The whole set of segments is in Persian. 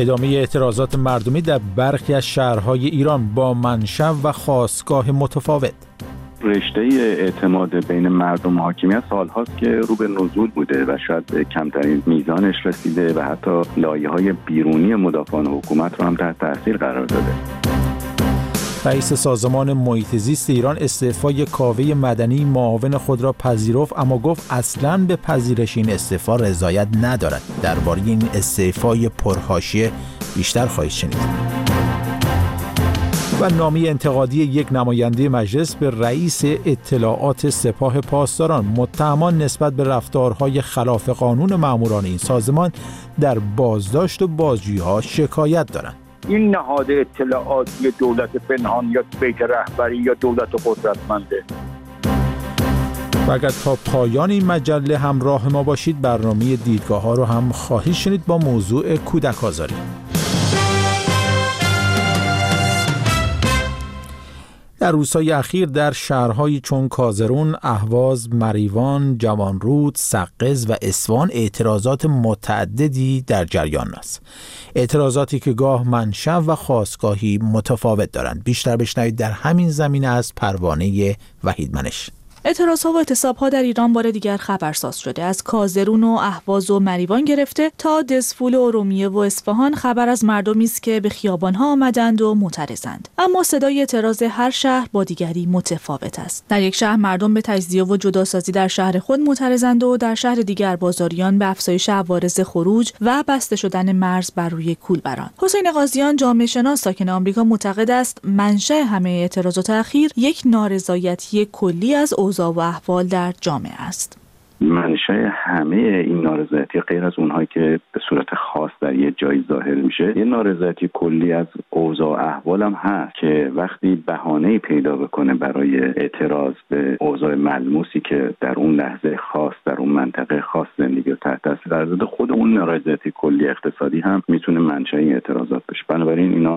ادامه اعتراضات مردمی در برخی از شهرهای ایران با منشأ و خاستگاه متفاوت. رشته اعتماد بین مردم و حاکمیت سالهاست که رو به نزول بوده و شاید به کمترین میزانش رسیده و حتی لایه‌های بیرونی مدافعان حکومت رو هم تحت تاثیر قرار داده. رئیس سازمان محیط زیست ایران استعفای کاوه مدنی معاون خود را پذیرفت، اما گفت اصلاً به پذیرش این استعفا رضایت ندارد. درباره این استعفای پرحاشیه بیشتر خواهید شنید. و نامه انتقادی یک نماینده مجلس به رئیس اطلاعات سپاه پاسداران. متهمان نسبت به رفتارهای خلاف قانون ماموران این سازمان در بازداشت و بازجویی‌ها شکایت دارند. این نهاد اطلاعاتی دولت پنهان یا بیت رهبری یا دولت قدرتمنده. و اگر تا پایان این مجله همراه ما باشید، برنامه دیدگاه‌ها رو هم خواهید شنید با موضوع کودک آزاری. در روزهای اخیر در شهرهایی چون کازرون، اهواز، مریوان، جوانرود، سقز و اصفهان اعتراضات متعددی در جریان است. اعتراضاتی که گاه منشأ و خاستگاهی متفاوت دارند. بیشتر بشنوید در همین زمینه از پروانه وحیدمنش. اعتراضها و اعتصابها در ایران بار دیگر خبرساز شده. از کازرون و اهواز و مریوان گرفته تا دسفول و ارومیه و اصفهان خبر از مردمی است که به خیابان‌ها آمدند و معترضند. اما صدای اعتراض هر شهر با دیگری متفاوت است. در یک شهر مردم به تجزیه و جداسازی در شهر خود معترضند و در شهر دیگر بازاریان به افزایش عوارض خروج و بسته شدن مرز بر روی کولبران. حسین قاضیان، جامعه شناس ساکن آمریکا، معتقد است منشأ همه اعتراضات اخیر یک نارضایتی کلی از اوضاع و احوال در جامعه است. منشأ همه این نارضایتی غیر از اونهایی که به صورت خاص در یه جایی ظاهر میشه، یه نارضایتی کلی از اوضاع و احوال هم هست که وقتی بهانه‌ای پیدا بکنه برای اعتراض به اوضاع ملموسی که در اون لحظه خاص در اون منطقه خاص زندگی رو تحت تاثیر قرار داده، خود اون نارضایتی کلی اقتصادی هم میتونه منشأ این اعتراضات بشه. بنابراین اینا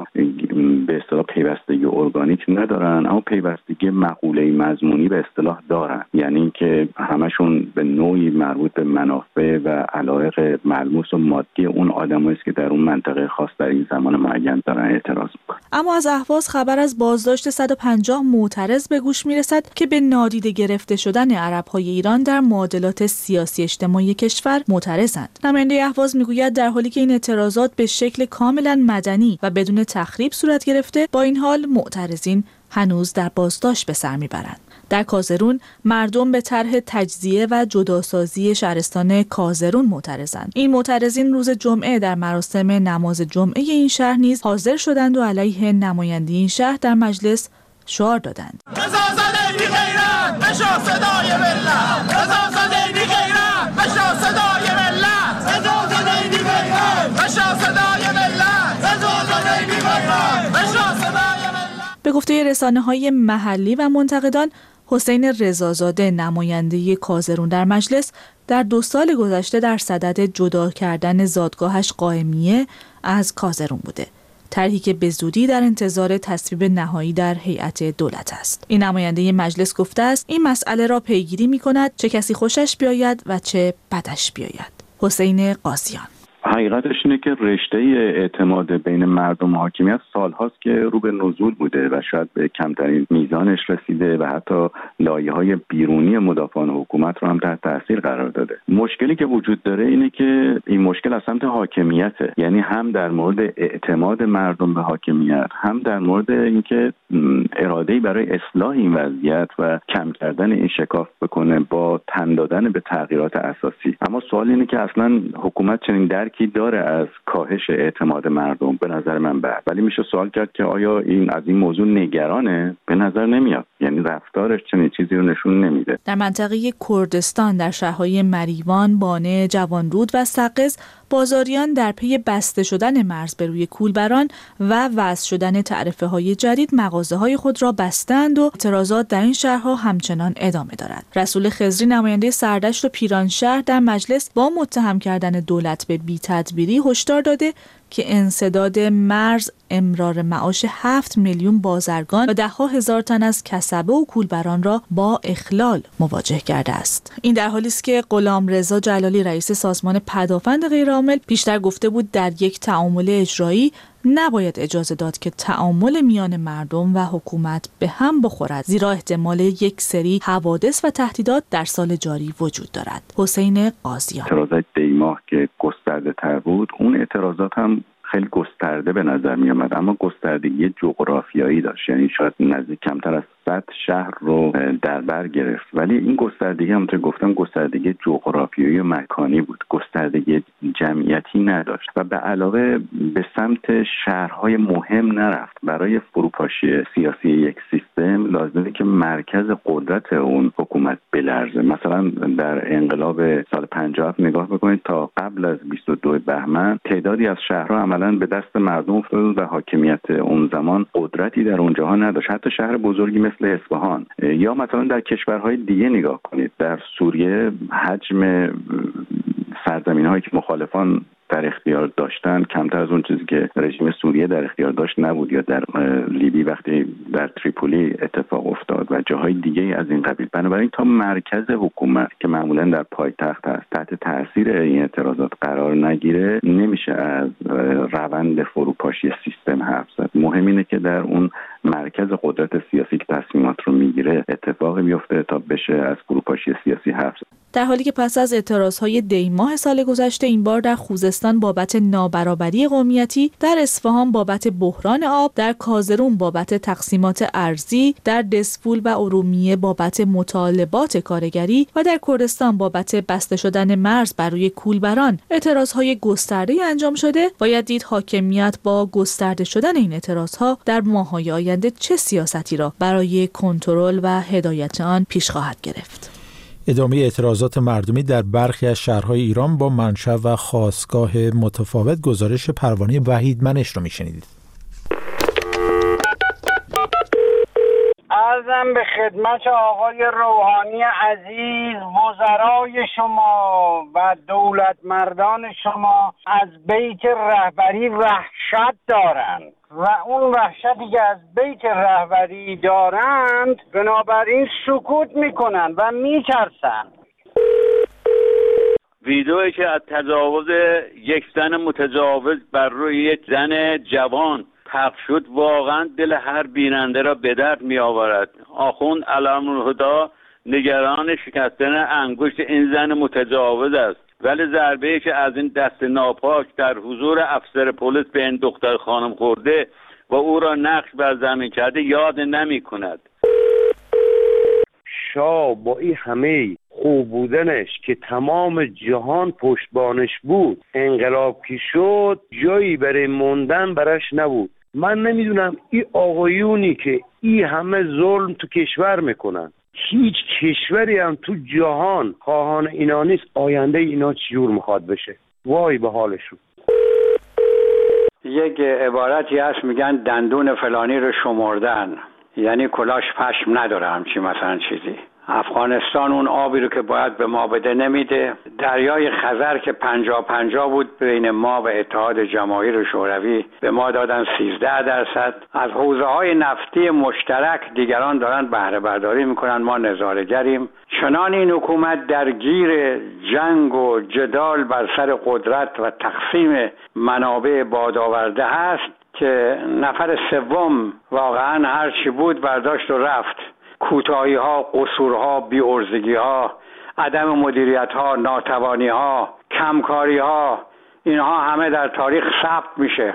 به اصطلاح پیوستگی ارگانیک ندارن، اما پیوستگی مقوله‌ای مضمونی به اصطلاح دارن. یعنی اینکه همشون به نوعی مربوط به منافع و علایق ملموس و مادی اون آدمایی است که در اون منطقه خاص در این زمان معین دارن اعتراض میکنن. اما از اهواز خبر از بازداشت 150 معترض به گوش میرسد که به نادیده گرفته شدن عرب‌های ایران در معادلات سیاسی اجتماعی کشور معترضند. نماینده اهواز میگوید در حالی که این اعتراضات به شکل کاملا مدنی و بدون تخریب صورت گرفته، با این حال معترضین هنوز در بازداشت به سر میبرند. در کازرون مردم به طرح تجزیه و جداسازی شهرستان کازرون معترضند. این معترضین روز جمعه در مراسم نماز جمعه این شهر نیز حاضر شدند و علیه نماینده این شهر در مجلس شعار دادند. به گفته رسانه‌های محلی و منتقدان، حسین رضازاده نماینده کازرون در مجلس در 2 سال گذشته در صدد جدا کردن زادگاهش قائمیه از کازرون بوده. طرحی که به زودی در انتظار تصویب نهایی در هیئت دولت است. این نماینده مجلس گفته است این مسئله را پیگیری می‌کند، چه کسی خوشش بیاید و چه بدش بیاید. حسین قاضیان: حقیقتش اینه که رشته اعتماد بین مردم و حاکمیت سالهاست که رو به نزول بوده و شاید به کمترین میزانش رسیده و حتی لایه‌های بیرونی مدافعان حکومت رو هم تحت تاثیر قرار داده. مشکلی که وجود داره اینه که این مشکل از سمت حاکمیته، یعنی هم در مورد اعتماد مردم به حاکمیت، هم در مورد اینکه اراده‌ای برای اصلاح این وضعیت و کم کردن این شکاف بکنه با تن دادن به تغییرات اساسی. اما سوال اینه که اصلا حکومت چنین درکی داره از کاهش اعتماد مردم؟ به نظر من بعد، ولی میشه سوال کرد که آیا این از این موضوع نگرانه؟ به نظر نمیاد، یعنی رفتارش چنین چیزی رو نشون نمیده. در منطقه کردستان در شهرهای مریوان، بانه، جوانرود و سقز، بازاریان در پی بسته شدن مرز به روی کولبران و وضع شدن تعرفه‌های جدید مغازه‌های خود را بستند و اعتراضات در این شهرها همچنان ادامه دارد. رسول خضری نماینده سردشت و پیرانشهر در مجلس با متهم کردن دولت به بی‌تدبیری هشدار داده که انسداد مرز امرار معاش 7 میلیون بازرگان و 10,000 تن از کسبه و کولبران را با اخلال مواجه کرده است. این در حالی است که غلامرضا جلالی رئیس سازمان پدافند غیرعامل پیشتر گفته بود در یک تعامل اجرایی نباید اجازه داد که تعامل میان مردم و حکومت به هم بخورد، زیرا احتمال یک سری حوادث و تهدیدات در سال جاری وجود دارد. حسین قاضیان: اعتراضات دی‌ماه که گسترده تر بود، اون اعتراضات هم خیلی گسترده به نظر می آمد، اما گستردگی جغرافیایی داشت، یعنی شاید نزدیک کمتر از 100 شهر رو در بر گرفت، ولی این گستردگی همونطور گفتم گستردگی جغرافیایی و مکانی بود، گستردگی جمعیتی نداشت و به علاوه به سمت شهرهای مهم نرفت. برای فروپاشی سیاسی یک سیستم لازمه که مرکز قدرت اون حکومت بلرزه. مثلا در انقلاب سال 57 نگاه بکنید، تا قبل از 22 بهمن تعدادی از شهرها عملاً به دست مردم افتاد و حاکمیت اون زمان قدرتی در اونجاها نداشت. حتی شهر بزرگی مثل اصفهان، یا مثلا در کشورهای دیگه نگاه کنید، در سوریه حجم سرزمین‌هایی که مخالفان در اختیار داشتن کمتر از اون چیزی که رژیم سوریه در اختیار داشت نبود، یا در لیبی وقتی در تریپولی اتفاق افتاد و جاهای دیگه از این قبیل. بنابراین تا مرکز حکومت که معمولا در پایتخت است تحت تاثیر این اعتراضات قرار نگیره، نمیشه از روند فروپاشی سیستم حرف زد. مهم اینه که در اون مرکز قدرت سیاسی که تصمیمات رو میگیره اتفاقی بیفته تا بشه از فروپاشی سیاسی حرف زد. در حالی که پس از اعتراضهای دی‌ماه سال گذشته، این بار در خوزستان بابت نابرابری قومیتی، در اصفهان بابت بحران آب، در کازرون بابت تقسیمات ارضی، در دسفول و ارومیه بابت مطالبات کارگری و در کردستان بابت بسته شدن مرز بر روی کولبران اعتراضهای گسترده‌ای انجام شده. باید دید حاکمیت با گسترده شدن این اعتراضها در ماه‌های آینده چه سیاستی را برای کنترل و هدایت آن پیش خواهد گرفت. ادامه اعتراضات مردمی در برخی از شهرهای ایران با منشأ و خاستگاه متفاوت. گزارش پروانه وحیدمنش رو میشنیدید. عرضم به خدمت آقای روحانی عزیز، وزرای شما و دولت مردان شما از بیت رهبری وحشت دارند و اون وحشتی که از بیت رهبری دارند بنابراین سکوت میکنن و میترسن. ویدئویی که از تجاوز یک زن متجاوز بر روی یک زن جوان پخش شد واقعا دل هر بیننده را به درد می آورد. آخوند علم‌الهدی نگران شکستن انگشت این زن متجاوز است، ولی ضربه‌ای که از این دست ناپاک در حضور افسر پلیس به این دختر خانم خورده و او را نقش بر زمین کرده یاد نمی کند. شاه با این همه خوب بودنش که تمام جهان پشتبانش بود، انقلاب که شد جایی برای موندن براش نبود. من نمیدونم این آقایونی که این همه ظلم تو کشور میکنن، هیچ کشوری هم تو جهان خواهان اینا نیست، آینده اینا چجور میخواد بشه؟ وای به حالشون. یک عبارتی هست میگن دندون فلانی رو شمردن، یعنی کلاش پشم نداره همچی مثلا چیزی. افغانستان اون آبی رو که باید به ما بده نمیده. دریای خزر که 50-50 بود بین ما و اتحاد جماهیر شوروی، به ما دادن 13%. از حوزه‌های نفتی مشترک دیگران دارن بهره برداری میکنن، ما نظاره‌گریم. چنان این حکومت درگیر جنگ و جدال بر سر قدرت و تقسیم منابع بادآورده هست که نفر سوم واقعا هر چی بود برداشت و رفت. کوتاهی ها، قصور ها، بی‌عرضگی ها، عدم مدیریت ها، ناتوانی ها، کمکاری ها، اینها همه در تاریخ ثبت میشه.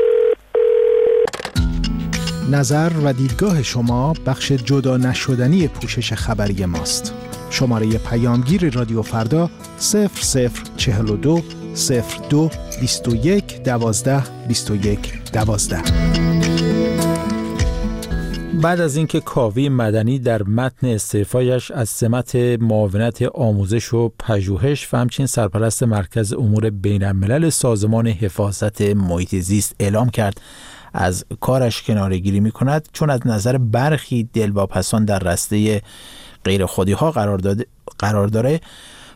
نظر و دیدگاه شما بخش جدا نشدنی پوشش خبری ماست. شماره پیامگیر رادیو فردا 0042 02 21 12 21 12. بعد از اینکه کاوه مدنی در متن استعفایش از سمت معاونت آموزش و پژوهش و همچنین سرپرست مرکز امور بین‌الملل سازمان حفاظت محیط زیست اعلام کرد از کارش کناره‌گیری می‌کند، چون از نظر برخی دلواپسان در رسته غیر خودی‌ها قرار داره،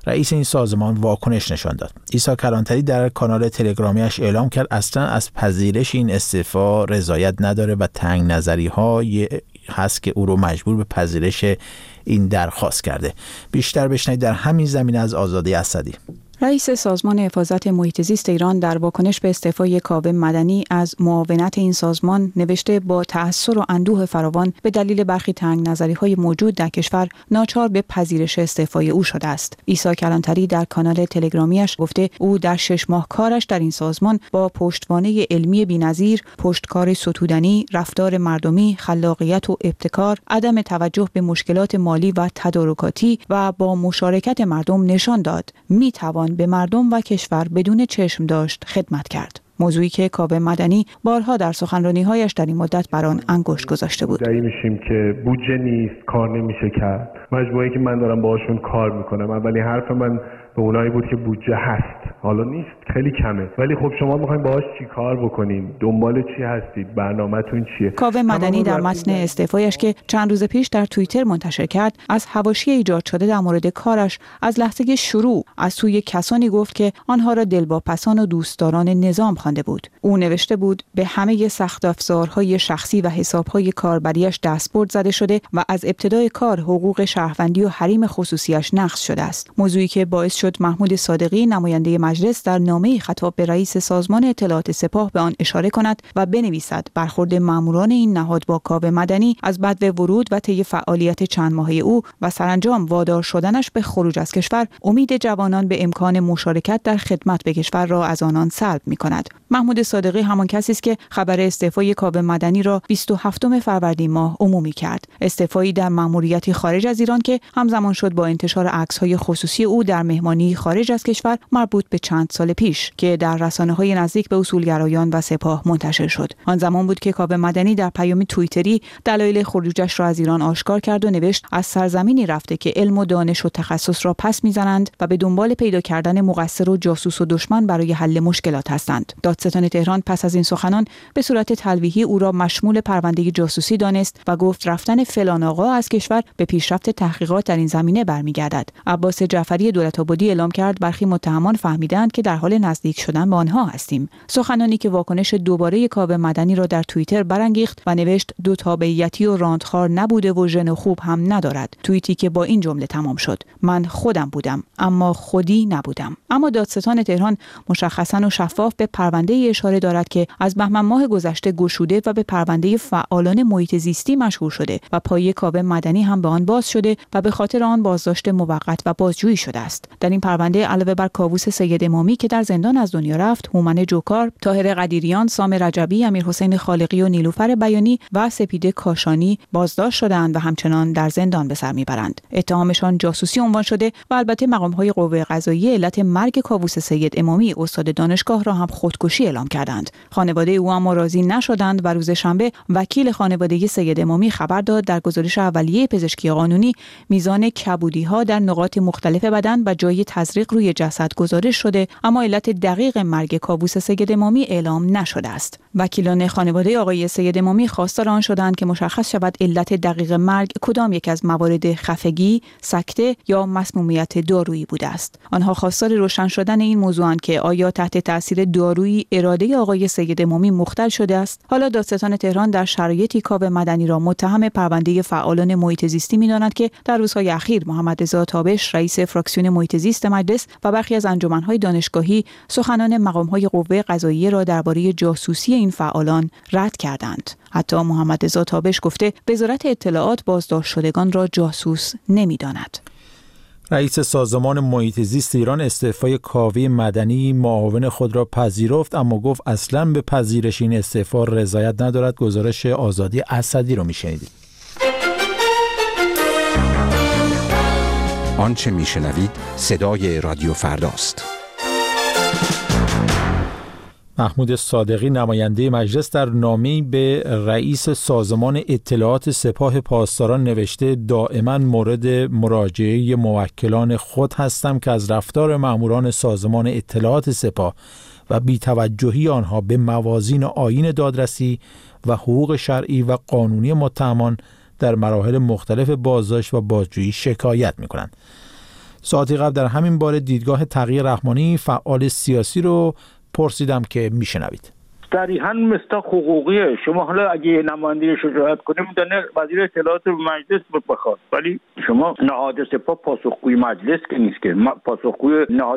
رئیس این سازمان واکنش نشان داد. عیسی کلانتری در کانال تلگرامیش اعلام کرد اصلا از پذیرش این استعفا رضایت نداره و تنگ نظری های هست که او رو مجبور به پذیرش این درخواست کرده. بیشتر بشنوید در همین زمینه از آزاده اسدی. رئیس سازمان حفاظت محیط زیست ایران در واکنش به استعفای کاوه مدنی از معاونت این سازمان نوشته با تأثر و اندوه فراوان به دلیل برخی تنگ نظری‌های موجود در کشور ناچار به پذیرش استعفای او شده است. عیسی کلانتری در کانال تلگرامیش گفته او در 6 ماه کارش در این سازمان با پشتوانه علمی بی‌نظیر، پشتکار ستودنی، رفتار مردمی، خلاقیت و ابتکار، عدم توجه به مشکلات مالی و تدارکاتی و با مشارکت مردم نشان داد می‌توان به مردم و کشور بدون چشم داشت خدمت کرد. موضوعی که کاوه مدنی بارها در سخنرانی‌هایش در این مدت بر آن انگشت گذاشته بود. مدعی میشیم که بودجه نیست، کار نمیشه کرد. مجموعه‌ای که من دارم باهاشون کار میکنم، اولین حرف من به اونایی بود که بودجه هست، حالا نیست، خیلی کمه، ولی خب شما میخواین باهاش چی کار بکنیم؟ دنبال چی هستید؟ برنامه‌تون چیه؟ کاوه مدنی در متن استعفایش که چند روز پیش در توییتر منتشر کرد، از حواشی ایجاد شده در مورد کارش از لحظه شروع از سوی کسانی گفت که آنها را دلواپسان و دوستداران نظام خوانده بود. او نوشته بود به همه سخت افزارهای شخصی و حسابهای کاربریش دستبرد زده شده و از ابتدای کار حقوق شهروندی و حریم خصوصیش نقض شده است. موضوعی که باعث شد محمود صادقی نماینده مجلس در نامه‌ای خطاب به رئیس سازمان اطلاعات سپاه به آن اشاره کند و بنویسد برخورد ماموران این نهاد با کاوه مدنی از بدو ورود و طی فعالیت چند ماهه او و سرانجام وادار شدنش به خروج از کشور امید جوانان به امکان مشارکت در خدمت به کشور را از آنان سلب می‌کند. محمود صادقی همان کسی است که خبر استعفای کاوه مدنی را 27 فروردین ماه عمومی کرد. استعفایی در مأموریتی خارج از ایران که همزمان شد با انتشار عکس‌های خصوصی او در مهمانی خارج از کشور مربوط به چند سال پیش که در رسانه‌های نزدیک به اصولگرایان و سپاه منتشر شد. آن زمان بود که کاوه مدنی در پیامی توییتری دلایل خروجش را از ایران آشکار کرد و نوشت از سرزمینی رفته که علم و دانش و تخصص را پس می‌زنند و به دنبال پیدا کردن مقصر و جاسوس و دشمن برای حل مشکلات هستند. دادستان تهران پس از این سخنان به صورت تلویحی او را مشمول پرونده جاسوسی دانست و گفت رفتن فلان آقا از کشور به پیشرفت تحقیقات در این زمینه برمیگردد. عباس جعفری دولت‌آبادی اعلام کرد برخی متهمان فهمیدند که در حال نزدیک شدن به آنها هستیم. سخنانی که واکنش دوباره کاوه مدنی را در توییتر برانگیخت و نوشت دو تابعیتی و راندخار نبوده و ژن خوب هم ندارد. توییتی که با این جمله تمام شد: من خودم بودم اما خودی نبودم. اما دادستان تهران مشخصاً و شفاف به پرونده اشاره دارد که از بهمن ماه گذشته گشوده و به پرونده فعالان محیط زیستی مشهور شده و پای کاوه مدنی هم به آن باز شده و به خاطر آن بازداشت موقت و بازجویی شده است. در این پرونده علاوه بر کاووس سید امامی که در زندان از دنیا رفت، هومن جوکار، طاهر قدیریان، سام رجبی، امیرحسین خالقی و نیلوفر بیانی و سپیده کاشانی بازداشت شدند و همچنان در زندان به سر میبرند. اتهامشان جاسوسی عنوان شده و البته مقام‌های قوه قضاییه علت مرگ کاووس سید امامی استاد دانشگاه را هم خودکشی اعلام کردند. خانواده او اما راضی نشدند و روز شنبه وکیل خانواده سید امامی خبر داد در گزارش اولیه پزشکی قانونی میزان کبودی‌ها در نقاط مختلف بدن و جای تزریق روی جسد گزارش شده، اما علت دقیق مرگ کاووس سید امامی اعلام نشده است. وکیلان خانواده آقای سید امامی خواستار آن شدند که مشخص شود علت دقیق مرگ کدام یک از موارد خفگی، سکته یا مسمومیت دارویی بوده است. آنها خواستار روشن شدن این موضوعند که آیا تحت تاثیر دارویی اراده آقای سید امامی مختل شده است. حالا دادستان تهران در شرایطی کاوه مدنی را متهم پرونده فعالان محیط زیستی می‌داند که در روزهای اخیر محمد رضا تابش رئیس فراکسیون محیط زیست مجلس و برخی از انجمن‌های دانشگاهی سخنان مقام‌های قوه قضاییه را درباره جاسوسی این فعالان رد کردند. حتی محمد رضا تابش گفته وزارت اطلاعات بازداشت شدگان را جاسوس نمی‌داند. رئیس سازمان محیط زیست ایران استعفای کاوه مدنی معاون خود را پذیرفت، اما گفت اصلاً به پذیرش این استعفا رضایت ندارد. گزارش آزادی اسدی رو میشنیدید. آنچه میشنوید صدای رادیو فرداست. محمود صادقی نماینده مجلس در نامه‌ای به رئیس سازمان اطلاعات سپاه پاسداران نوشته دائما مورد مراجعه موکلان خود هستم که از رفتار ماموران سازمان اطلاعات سپاه و بی‌توجهی آنها به موازین آیین دادرسی و حقوق شرعی و قانونی متهمان در مراحل مختلف بازداشت و بازجویی شکایت می‌کنند. ساعتی قبل در همین باره دیدگاه تقی رحمانی فعال سیاسی رو پرسیدم که میشنوید. صریحاً مصداق حقوقیه. شما حالا اگه نماینده شجاعت کنیم میدونه وزیر اطلاعات مجلس بخواد، ولی شما نهاد سپاه پاسخگوی مجلس که نیست، که پاسخگوی نهاد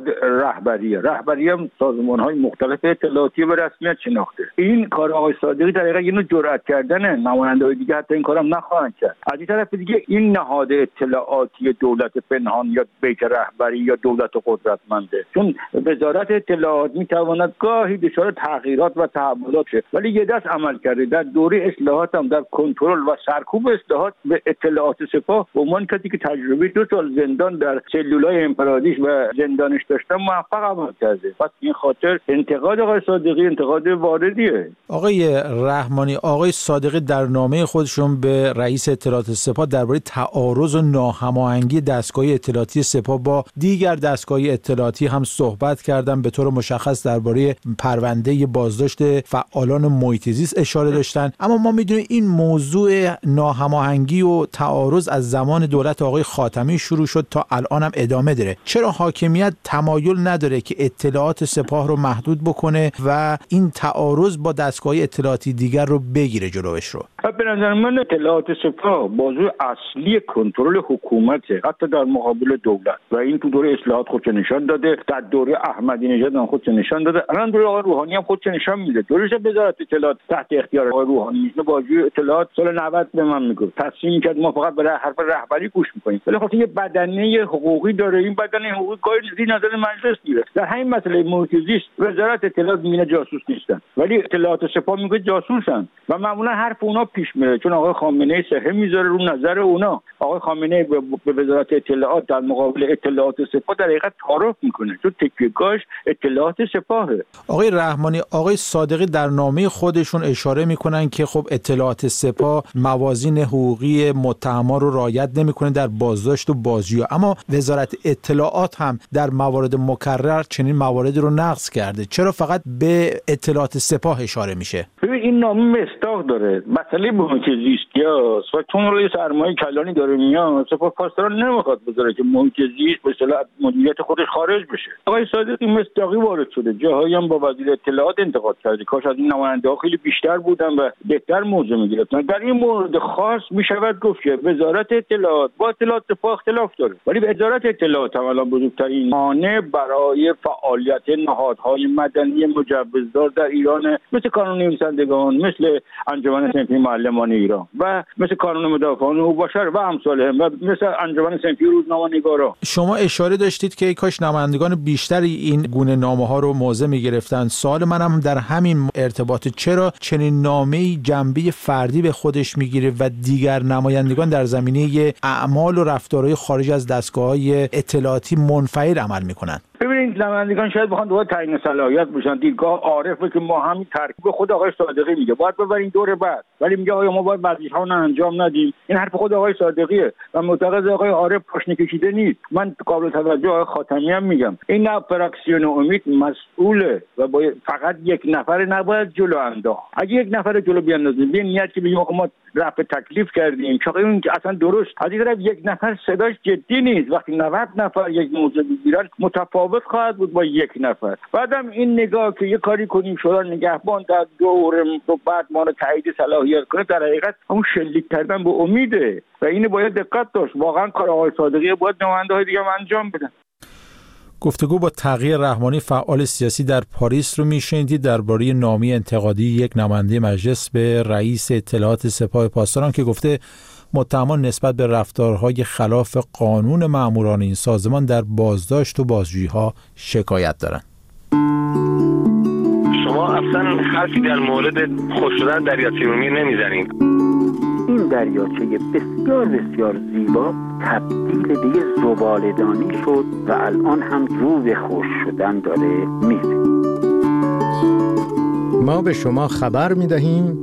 رهبری هم سازمان‌های مختلف اطلاعاتی به رسمیت شناخته. این کار آقای صادقی در حقیقت اینو جرأت کردنه، نماینده‌های دیگه حتی این کارم نخواهند کرد. از این طرف دیگه این نهاد اطلاعاتی دولت پنهان یا بیت رهبری یا دولت قدرتمنده، چون وزارت اطلاعات میتواند گاهی دچار تغییرات و تحولات شه، ولی یه دست عمل کرده. در دوره اصلاحات هم در کنترل و سرکوب اصلاحات به اطلاعات سپاه به عنوان کسی که تجربه 2 سال زندان در سلولای امپراتوریش و زندانش داشته موفق عمل کرده. پس این خاطر انتقاد آقای صادقی انتقاد واردیه. آقای رحمانی، آقای صادقی در نامه خودشون به رئیس اطلاعات سپاه درباره تعارض و ناهماهنگی دستگاه اطلاعاتی سپاه با دیگر دستگاه اطلاعاتی هم صحبت کردن. به طور مشخص درباره پرونده بازداشت فعالان محیط زیست اشاره داشتن. اما ما میدونیم این موضوع ناهماهنگی و تعارض از زمان دولت آقای خاتمی شروع شد تا الان هم ادامه داره. چرا حاکمیت تمایل نداره که اطلاعات سپاه رو محدود بکنه و این تعارض با دستگاه اطلاعاتی دیگر رو بگیره جلوش رو؟ به نظر من اطلاعات سپاه بازو اصلی کنترل حکومته، حتی در مقابل دولت، و این تو دوره اصلاحات خودش نشان داده، در دوره احمدی نژاد هم خودش نشان داده، الان دوره آقای روحانی هم خودش نشان میده. دورش وزارت اطلاعات تحت اختیار آقای روحانی نیست. بازی اطلاعات سال 90 به من میگه تصمیم کرد ما فقط به حرف رهبری گوش میکنیم، ولی خاطر یه بدنه حقوقی داره. این بدنه حقوقی کاری زیر نظر مجلس میره. در همین مسئله محیط زیست وزارت اطلاعات میگه جاسوس نیستن، ولی اطلاعات سپاه میگه جاسوسن و معمولا حرف اونا پیش میره، چون آقای خامنه‌ای سهم میذاره رو نظر اونا. آقای خامنه‌ای به وزارت اطلاعات در مقابل اطلاعات سپاه در حقیقت تعارف میکنه، چون تکیه‌گاهش اطلاعات سپاهه. آقای رحمانی، آقای صادقی در نامه خودشون اشاره میکنن که خب اطلاعات سپاه موازین حقوقی متهمان رو رعایت نمیکنه در بازداشت و بازجویی، اما وزارت اطلاعات هم در موارد مکرر چنین مواردی رو نقض کرده. چرا فقط به اطلاعات سپاه اشاره میشه؟ ببین این نامه مصداق داره. مسئله محیط زیستیاست و چون روی سرمایه کلانی داره میاد، سپاه پاسداران نمیخواد بذاره که محیط زیست به اصطلاح مدیریت خودش خارج بشه. آقای صادقی مصداقی وارد شده، جاهایی هم با وزیر اطلاعات انتقاد کرده، کاش از این نماینده‌ها خیلی بیشتر بودن و بهتر موضوع میگرفتن. در این مورد خاص میشود گفت که وزارت اطلاعات با اطلاعات سپاه اختلاف داره، ولی وزارت اطلاعات هم الان بزرگترین مانع برای فعالیت نهادهای مدنی مجوزدار در ایران، مثل کانون نویسندگان، مثل انجمن صنفی معلمان ایران و مثل کانون مدافعان حقوق بشر و امثالهم و مثل انجمن صنفی روزنامه‌نگاران. شما اشاره داشتید که کاش نمایندگان بیشتری این گونه نامه‌ها رو موضع می‌گرفتن. سوال منم در همین ارتباط، چرا چنین نامه‌ای جنبه فردی به خودش میگیره و دیگر نمایندگان در زمینه اعمال و رفتارهای خارج از دستگاه‌های اطلاعاتی منفعل عمل می‌کنن؟ ببینید نمایندگان شاید بخوان دوباره تعیین صلاحیت بشن. دیدگاه عارفه که ما همین ترکیب خود آقای صادقی میگه باید ببرین دور بعد، ولی میگه آیا ما باید وظیفه‌ها رو انجام ندیم؟ این حرف خود آقای صادقیه و معتقد آقای عارف پاشنه کشیده نیست. من قابل توجه آقای خاتمی هم میگم این نه فراکسیون امید مسئوله و باید فقط یک نفر نباید جلو انداخت. اگه یک نفر جلو بیاندازیم به نیت که بگیم ما رفع تکلیف کردیم، چون این اصلا درست. از این طرف یک نفر صداش جدی نیست. وقتی 90 نفر یک موضوع بگیرن متفاوت خواهد بود با یک نفر. بعدم این نگاه که یه کاری کنیم شورا نگهبان در دوره و بعد ما رو تایید صلاحیت کنه، در حقیقت همون شلیک کردن به امیده و اینو باید دقت داشت. واقعا کار آقای صادقی باید نماینده‌های دیگه هم انجام بدن. گفتگو با تقی رحمانی فعال سیاسی در پاریس رو میشنیدید درباره نامه انتقادی یک نماینده مجلس به رئیس اطلاعات سپاه پاسداران که گفته متهمان نسبت به رفتارهای خلاف قانون ماموران این سازمان در بازداشت و بازجویی‌ها شکایت دارند. شما اصلا حرفی در مورد خوش شدن دریاچه ارومیه نمیزنید. این دریاچه بسیار بسیار زیبا تبدیل به یه زباله‌دانی شد و الان هم رو به خشک شدن داره میره. ما به شما خبر میدهیم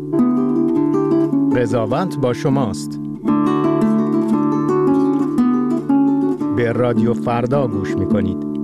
قضاوت با شماست. به رادیو فردا گوش میکنید.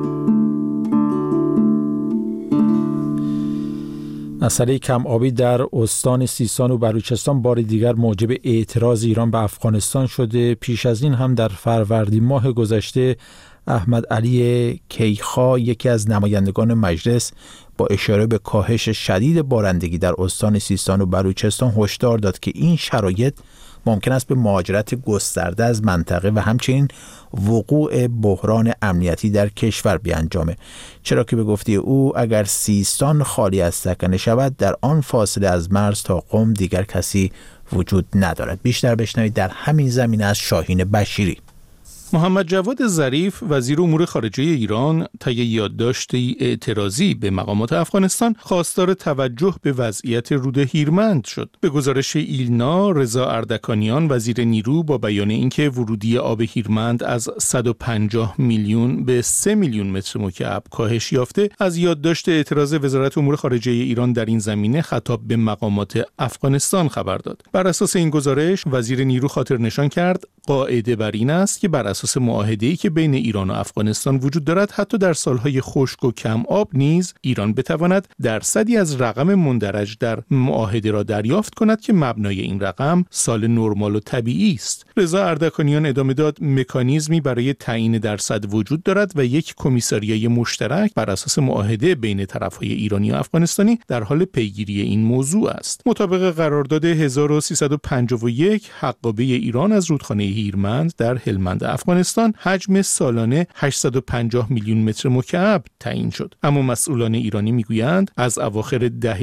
مسئله کم آبی در استان سیستان و بلوچستان بار دیگر موجب اعتراض ایران به افغانستان شده. پیش از این هم در فروردین ماه گذشته احمد علی کیخا، یکی از نمایندگان مجلس، با اشاره به کاهش شدید بارندگی در استان سیستان و بلوچستان هشدار داد که این شرایط ممکن است به مهاجرت گسترده از منطقه و همچنین وقوع بحران امنیتی در کشور بیانجامه، چرا که به گفته او اگر سیستان خالی از سکنه شود در آن فاصله از مرز تا قم دیگر کسی وجود ندارد. بیشتر بشنوید در همین زمینه از شاهین بشیری. محمد جواد ظریف وزیر امور خارجه ایران طی یادداشتی اعتراضی به مقامات افغانستان خواستار توجه به وضعیت رود هیرمند شد. به گزارش ایلنا، رضا اردکانیان وزیر نیرو با بیان اینکه ورودی آب هیرمند از 150 میلیون به 3 میلیون متر مکعب کاهش یافته، از یادداشت اعتراض وزارت امور خارجه ایران در این زمینه خطاب به مقامات افغانستان خبر داد. بر اساس این گزارش وزیر نیرو خاطر نشان کرد قاعده بر این است که بر اساس معاهده‌ای که بین ایران و افغانستان وجود دارد، حتی در سالهای خشک و کم آب نیز ایران بتواند درصدی از رقم مندرج در معاهده را دریافت کند که مبنای این رقم سال نرمال و طبیعی است. رضا اردکانیان ادامه داد مکانیزمی برای تعیین درصد وجود دارد و یک کمیساریای مشترک بر اساس معاهده بین طرفهای ایرانی و افغانستانی در حال پیگیری این موضوع است. مطابق قرارداد 1351 حقابه ایران از رودخانه هیرمند در هلمند افغانستان حجم سالانه 850 میلیون متر مکعب تعیین شد. اما مسئولان ایرانی میگویند از اواخر دهه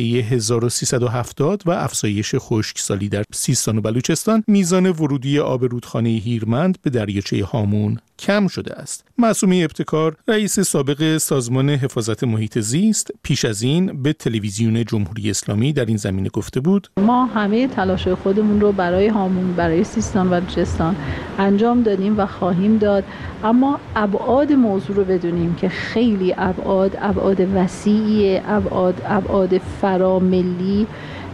1370 و افزایش خشکسالی در سیستان و بلوچستان میزان ورودی آب رودخانه هیرمند به دریاچه هامون کم شده است. معصومه ابتکار، رئیس سابق سازمان حفاظت محیط زیست، پیش از این به تلویزیون جمهوری اسلامی در این زمینه گفته بود: ما همه تلاش خودمون رو برای هامون، برای سیستان و بلوچستان انجام دادیم و خواهیم داد، اما ابعاد موضوع رو بدونیم که خیلی ابعاد وسیعی، ابعاد فراملی،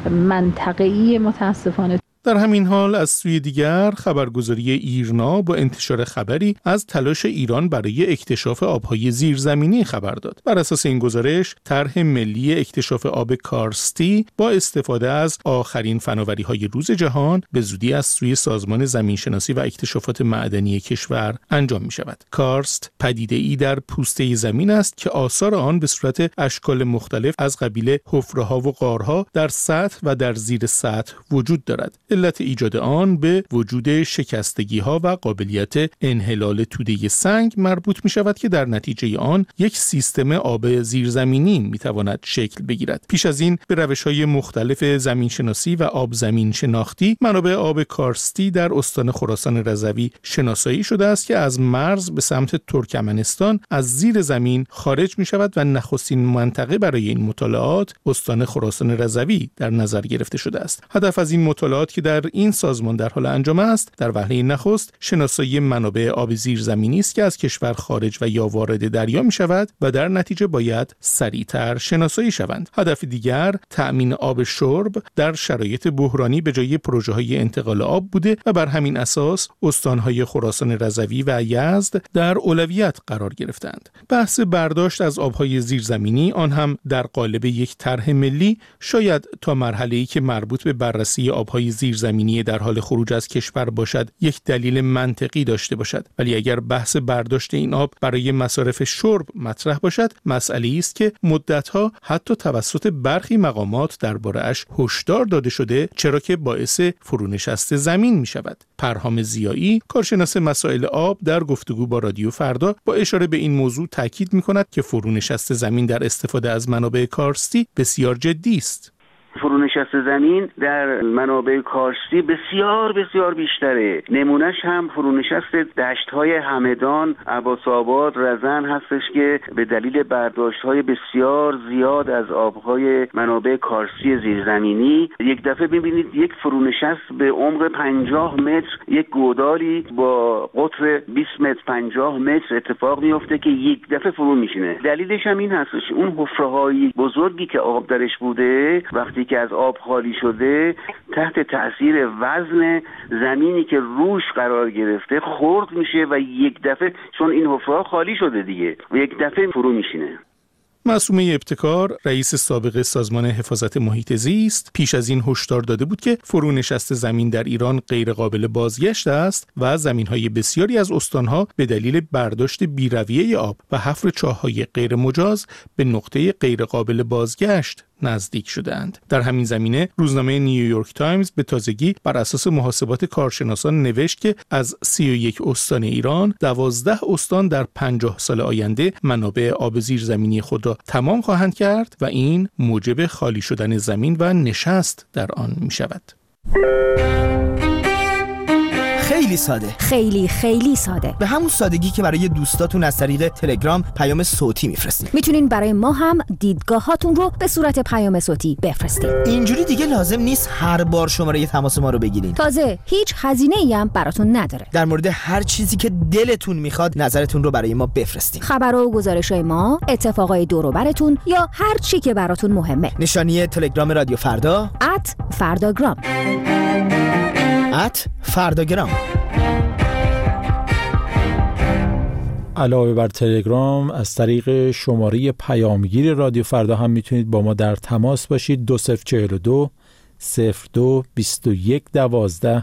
منطقه‌ای متاسفانه. در همین حال از سوی دیگر خبرگزاری ایرنا با انتشار خبری از تلاش ایران برای اکتشاف آبهای زیرزمینی خبر داد. بر اساس این گزارش طرح ملی اکتشاف آب کارستی با استفاده از آخرین فناوری‌های روز جهان به زودی از سوی سازمان زمینشناسی و اکتشافات معدنی کشور انجام می‌شود. کارست پدیده‌ای در پوسته زمین است که آثار آن به صورت اشکال مختلف از قبیل حفره‌ها و غارها در سطح و در زیر سطح وجود دارد. علت ایجاد آن به وجود شکستگی‌ها و قابلیت انحلال توده سنگ مربوط می‌شود که در نتیجه آن یک سیستم آب زیرزمینی می‌تواند شکل بگیرد. پیش از این به روش‌های مختلف زمینشناسی و آب زمین شناختی منابع آب کارستی در استان خراسان رضوی شناسایی شده است که از مرز به سمت ترکمنستان از زیر زمین خارج می‌شود و نخستین منطقه برای این مطالعات استان خراسان رضوی در نظر گرفته شده است. هدف از این مطالعات که در این سازمان در حال انجام است، در وهله نخست شناسایی منابع آب زیرزمینی است که از کشور خارج و یا وارد دریا می شود و در نتیجه باید سریعتر شناسایی شوند. هدف دیگر تأمین آب شرب در شرایط بحرانی به جای پروژه‌های انتقال آب بوده و بر همین اساس استان‌های خراسان رضوی و یزد در اولویت قرار گرفتند. بحث برداشت از آب‌های زیرزمینی، آن هم در قالب یک طرح ملی، شاید تا مرحله‌ای که مربوط به بررسی آب‌های زیرزمینی در حال خروج از کشور باشد یک دلیل منطقی داشته باشد، ولی اگر بحث برداشت این آب برای مصارف شرب مطرح باشد، مسئله‌ای است که مدت‌ها حتی توسط برخی مقامات درباره‌اش هشدار داده شده، چرا که باعث فرونشست زمین می‌شود. پرهام ضیایی، کارشناس مسائل آب، در گفتگو با رادیو فردا با اشاره به این موضوع تاکید می‌کند که فرونشست زمین در استفاده از منابع کارستی بسیار جدی است. فرونشست زمین در منابع کارستی بسیار بسیار بیشتره. نمونهش هم فرونشست دشت‌های همدان، عباس‌آباد، رزن هستش که به دلیل برداشت‌های بسیار زیاد از آب‌های منابع کارستی زیرزمینی یک دفعه ببینید یک فرونشست به عمق 50 متر، یک گودالی با قطر 20 متر 50 متر اتفاق میفته که یک دفعه فرو میشینه. دلیلش هم این هستش اون حفره‌های بزرگی که آب درش بوده وقتی که از آب خالی شده تحت تأثیر وزن زمینی که روش قرار گرفته خرد میشه و یک دفعه، چون این حفره خالی شده دیگه، و یک دفعه فرو میشینه. معصومه ابتکار، رئیس سابق سازمان حفاظت محیط زیست، پیش از این هشدار داده بود که فرونشست زمین در ایران غیر قابل بازگشت است و زمین‌های بسیاری از استان‌ها به دلیل برداشت بی‌رویه آب و حفر چاه‌های غیر مجاز به نقطه غیر قابل بازگشت نزدیک شدند. در همین زمینه روزنامه نیویورک تایمز به تازگی بر اساس محاسبات کارشناسان نوشت که از 31 استان ایران 12 استان در 50 سال آینده منابع آب زیرزمینی خود را تمام خواهند کرد و این موجب خالی شدن زمین و نشست در آن می شود. خیلی ساده، خیلی ساده، به همون سادگی که برای دوستاتون از طریق تلگرام پیام صوتی میفرستید. میتونین برای ما هم دیدگاهاتون رو به صورت پیام صوتی بفرستید. اینجوری دیگه لازم نیست هر بار شماره تماس ما رو بگیرین. تازه هیچ هزینه‌ای هم براتون نداره. در مورد هر چیزی که دلتون میخواد نظرتون رو برای ما بفرستید. خبرها و گزارش‌های ما، اتفاقای دور و براتون یا هر چی که براتون مهمه. نشانی تلگرام رادیو فردا @فرداگرام. @فرداگرام. علاوه بر تلگرام از طریق شماره پیامگیر رادیو فردا هم میتونید با ما در تماس باشید. 2042 02 21 12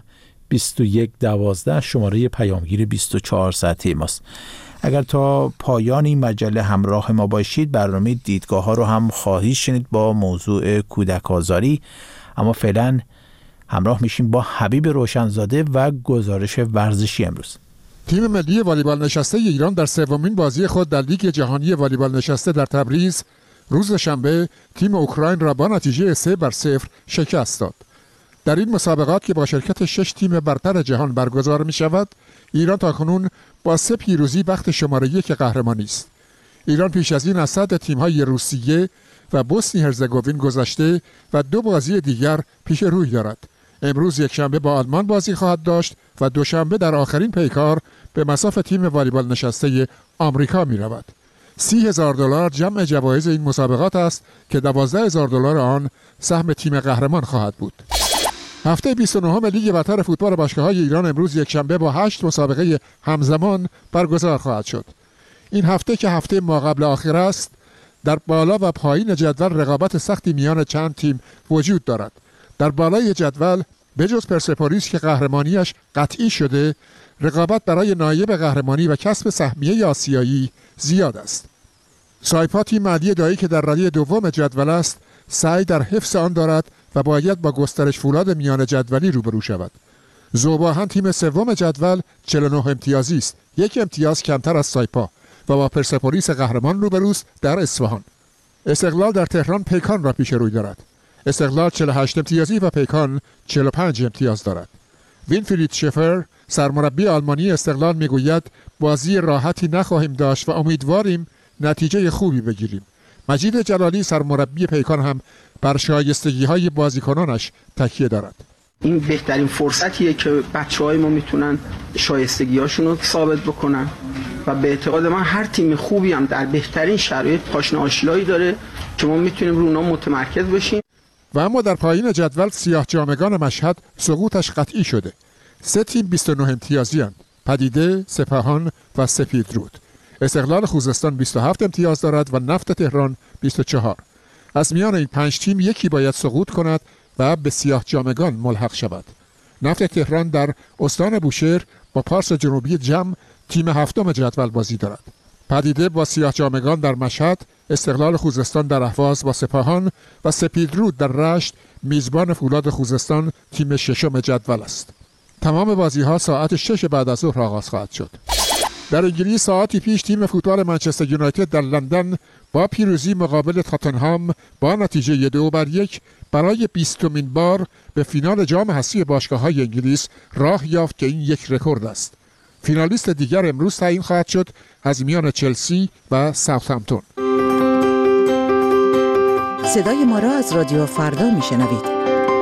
21 12 شماره پیامگیر 24 ساعته ماست. اگر تا پایان این مجله همراه ما باشید برنامه دیدگاه ها رو هم خواهید شنید با موضوع کودک آزاری، اما فعلا همراه میشیم با حبیب روشنزاده و گزارش ورزشی امروز. تیم ملی والیبال نشسته ایران در سومین بازی خود در لیگ جهانی والیبال نشسته در تبریز روز شنبه تیم اوکراین را با نتیجه 3-0 شکست داد. در این مسابقات که با شرکت 6 تیم برتر جهان برگزار می شود، ایران تاکنون با 3 پیروزی بخت شماره 1 قهرمانی است. ایران پیش از این از صدر تیم‌های روسیه و بوسنی هرزگوین گذشته و 2 بازی دیگر پیش روی دارد. امروز یک شنبه با آلمان بازی خواهد داشت و دوشنبه در آخرین پیکار به مصاف تیم والیبال نشسته آمریکا می رود. $30,000 جمع جوایز این مسابقات است که $12,000 آن سهم تیم قهرمان خواهد بود. هفته 29 لیگ برتر فوتبال باشگاه‌های ایران امروز یک شنبه با 8 مسابقه همزمان برگزار خواهد شد. این هفته که هفته ما قبل آخر است، در بالا و پایین جدول رقابت سختی میان چند تیم وجود دارد. در بالای جدول بجز پرسپولیس که قهرمانیش قطعی شده، رقابت برای نایب قهرمانی و کسب سهمیه آسیایی زیاد است. سایپا تیم علی دایی که در رده دوم جدول است، سعی در حفظ آن دارد و باید با گسترش فولاد میان جدولی روبرو شود. ذوباهن تیم سوم جدول 49 امتیازی است، 1 امتیاز کمتر از سایپا و با پرسپولیس قهرمان روبروست در اصفهان. استقلال در تهران پیکان را پیش روی دارد. استقلال 48 امتیازی و پیکان 45 امتیاز دارد. وینفرید شفر سرمربی آلمانی استقلال میگوید بازی راحتی نخواهیم داشت و امیدواریم نتیجه خوبی بگیریم. مجید جلالی سرمربی پیکان هم بر شایستگی‌های بازیکنانش تکیه دارد. این بهترین فرصتیه که بچه‌های ما میتونن شایستگی‌هاشون رو ثابت بکنن و به اعتقاد من هر تیم خوبی هم در بهترین شرایط پاشنه آشیلایی داره که ما میتونیم رو اونها متمرکز بشیم. و اما در پایین جدول سیاه جامگان مشهد سقوطش قطعی شده. 3 تیم 29 امتیازی هستند: پدیده، سپاهان و سپیدرود. استقلال خوزستان 27 امتیاز دارد و نفت تهران 24. از میان این 5 تیم یکی باید سقوط کند و به سیاه جامگان ملحق شود. نفت تهران در استان بوشهر با پارس جنوبی جم تیم هفتم جدول بازی دارد. پدیده با سیاه جامگان در مشهد، استقلال خوزستان در اهواز با سپاهان و سپیدرود در رشت میزبان فولاد خوزستان تیم ششم جدول است. تمام بازی‌ها ساعت 6 بعد از ظهر آغاز خواهد شد. در انگلیس ساعتی پیش تیم فوتبال منچستر یونایتد در لندن با پیروزی مقابل تاتنهام با نتیجه 2-1 برای 20مین بار به فینال جام حذفی باشگاه‌های انگلیس راه یافت که این یک رکورد است. فینالیست دیگر امروز تعیین خواهد شد از میان چلسی و ساوثهمپتون. صدای ما را از رادیو فردا میشنوید.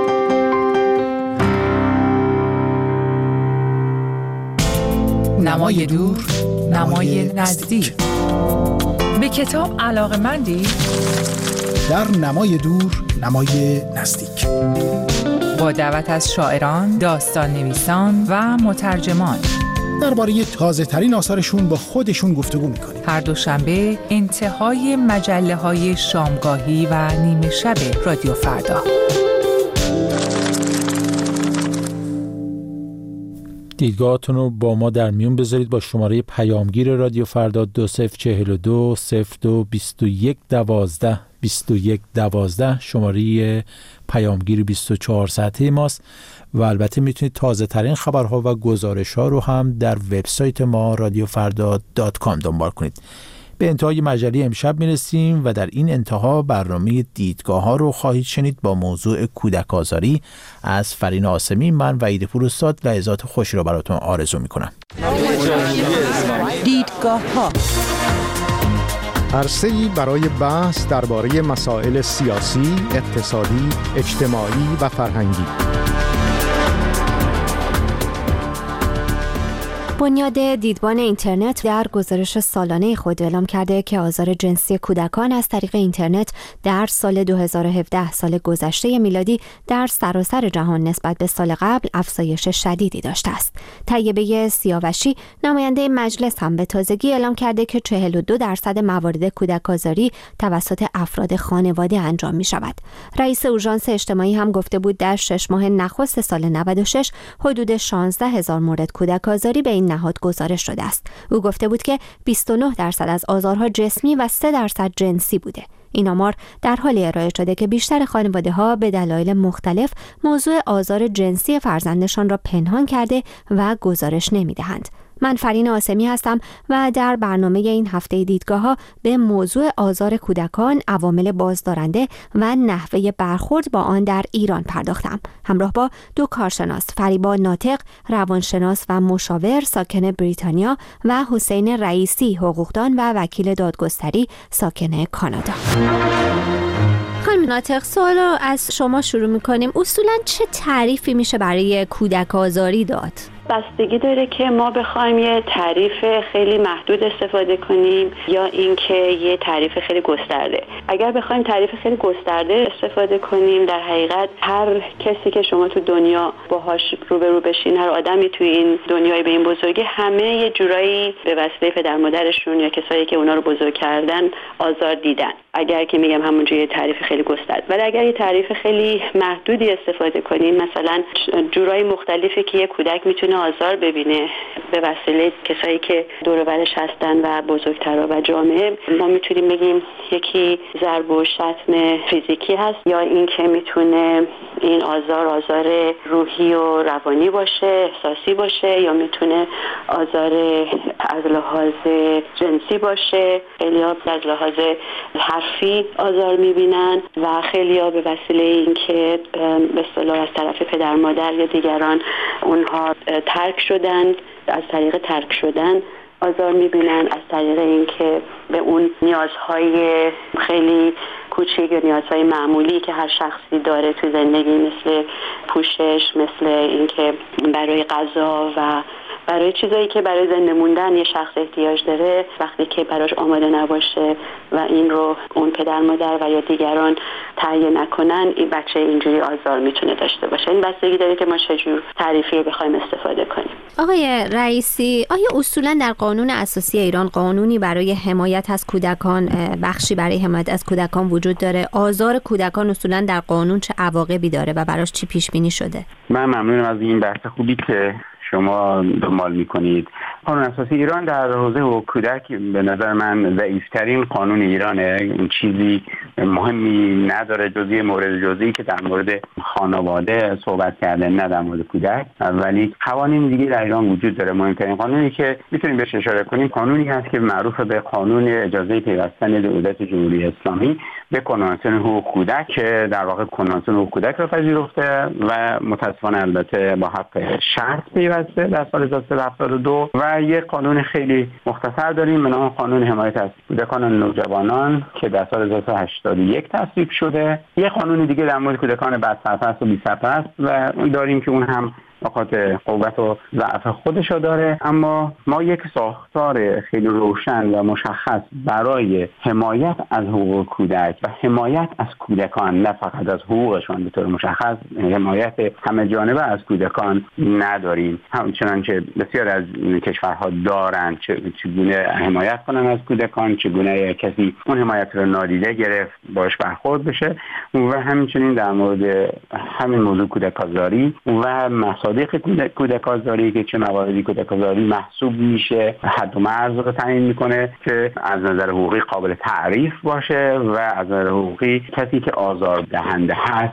نمای دور، نمای نزدیک. به کتاب علاقه‌مندی؟ در نمای دور، نمای نزدیک. با دعوت از شاعران، داستان نویسان و مترجمان. درباره تازه‌ترین آثارشون با خودشون گفتگو می‌کنیم. هر دوشنبه انتهای مجله‌های شامگاهی و نیمه شب رادیو فردا. دیدگاهاتون رو با ما در میون بذارید با شماره پیامگیر رادیو فردا 2042 02 21 12 21 12 شماره پیامگیر 24 ساعته ماست و البته میتونید تازه ترین خبرها و گزارش ها رو هم در وبسایت ما radiofarda.com دنبال کنید. به انتهای مجله امشب میرسیم و در این انتها برنامه دیدگاه ها رو خواهید شنید با موضوع کودک آزاری از فرین آسمی. من وحید پوراستاد لحظات خوشی رو براتون آرزو میکنم. دیدگاه ها، عرصه‌ای برای بحث درباره مسائل سیاسی، اقتصادی، اجتماعی و فرهنگی. بنیاد دیدبان اینترنت در گزارش سالانه خود اعلام کرده که آزار جنسی کودکان از طریق اینترنت در سال 2017 سال گذشته میلادی در سراسر جهان نسبت به سال قبل افزایش شدیدی داشته است. طیبه سیاوشی نماینده مجلس هم به تازگی اعلام کرده که 42% موارد کودک آزاری توسط افراد خانواده انجام می شود. رئیس اورژانس اجتماعی هم گفته بود در 6 ماه نخست سال 96 حدود 16,000 مورد کودک آزاری به این نهاد گزارش شده است. او گفته بود که 29% از آزارها جسمی و 3% جنسی بوده. این آمار در حالی ارائه شده که بیشتر خانواده‌ها به دلایل مختلف موضوع آزار جنسی فرزندشان را پنهان کرده و گزارش نمی‌دهند. من فرین آسمی هستم و در برنامه این هفته دیدگاه‌ها به موضوع آزار کودکان، عوامل بازدارنده و نحوه برخورد با آن در ایران پرداختم. همراه با 2 کارشناس، فریبا ناطق، روانشناس و مشاور ساکن بریتانیا و حسین رئیسی، حقوقدان و وکیل دادگستری ساکن کانادا. خانم ناطق، سوال رو از شما شروع می‌کنیم. اصولاً چه تعریفی میشه برای کودک آزاری داد؟ بستگی داره که ما بخوایم یه تعریف خیلی محدود استفاده کنیم یا اینکه یه تعریف خیلی گسترده. اگر بخوایم تعریف خیلی گسترده استفاده کنیم، در حقیقت هر کسی که شما تو دنیا باهاش روبرو بشین، هر آدمی توی این دنیای به این بزرگی، همه یه جورایی به واسطه پدر مادرشون یا کسایی که اونا رو بزرگ کردن آزار دیدن. اگر که میگم همونجوری یه تعریف خیلی گسترده. ولی اگر یه تعریف خیلی محدودی استفاده کنیم، مثلا جورای مختلفی که یه کودک میتونه آزار ببینه به وسیله کسایی که دور و برش هستن و بزرگترها و جامعه، ما میتونیم بگیم یکی ضرب و شتم فیزیکی هست، یا این که میتونه این آزار روحی و روانی باشه، احساسی باشه، یا میتونه آزار از لحاظ جنسی باشه. خیلی‌ها از لحاظ حرفی آزار میبینن و خیلی‌ها به وسیله اینکه به اصطلاح از طرف پدر مادر یا دیگران اونها ترک شدن، از طریق ترک شدن آزار میبینن، از طریق اینکه به اون نیازهای خیلی کوچیک یا نیازهای معمولی که هر شخصی داره تو زندگی، مثل پوشش، مثل اینکه برای غذا و برای چیزایی که برای زنده موندن یه شخص احتیاج داره، وقتی که براش آماده نباشه و این رو اون پدر مادر و یا دیگران تهیه نکنن، این بچه اینجوری آزار میتونه داشته باشه. این بستگی داره که ما چجور تعریفی بخوایم استفاده کنیم. آقای رئیسی، آیا اصولا در قانون اساسی ایران قانونی برای حمایت از کودکان، بخشی برای حمایت از کودکان وجود داره؟ آزار کودکان اصولا در قانون چه عواقبی داره و براش چی پیش بینی شده؟ من ممنونم از این بحث خوبی که شما دنبال میکنید. قانون اساسی ایران در حوزه حقوق کودک به نظر من ضعیف‌ترین قانون ایرانه. این چیزی مهمی نداره جز یه مورد جزئی که در مورد خانواده صحبت کرده، نه در مورد کودک. ولی قوانین دیگه در ایران وجود داره. مهمترین قانونی که میتونیم بهش اشاره کنیم قانونی هست که معروف به قانون اجازه پیوستن دولت جمهوری اسلامی به کنوانسیون حقوق کودک، که در واقع کنوانسیون حقوق کودک را پذیرفته و متأسفانه البته با حق شرط پیوسته در سال 1372. و یک قانون خیلی مختصر داریم به نام قانون حمایت از کودکان و نوجوانان که در سال 1981 تصویب شده. یک قانون دیگه در مورد کودکان بد سرپرست و بی سرپرست و داریم که اون هم نقاط قوت و ضعف خودش رو داره، اما ما یک ساختار خیلی روشن و مشخص برای حمایت از حقوق کودک و حمایت از کودکان، نه فقط از حقوقشان به طور مشخص، حمایت همه جانبه از کودکان نداریم. همچنان که بسیار از کشورها دارند چگونه حمایت کنن از کودکان، چگونه کسی اون حمایت رو نادیده گرفت باش برخورد بشه، و همچنین در مورد همین موضوع کودک آزاری و مصادیق کودک آزاری که چه مواردی کودک آزاری محسوب میشه، حد و مرز رو تعیین میکنه که از نظر حقوقی قابل تعریف باشه و از نظر حقوقی کسی که آزار دهنده هست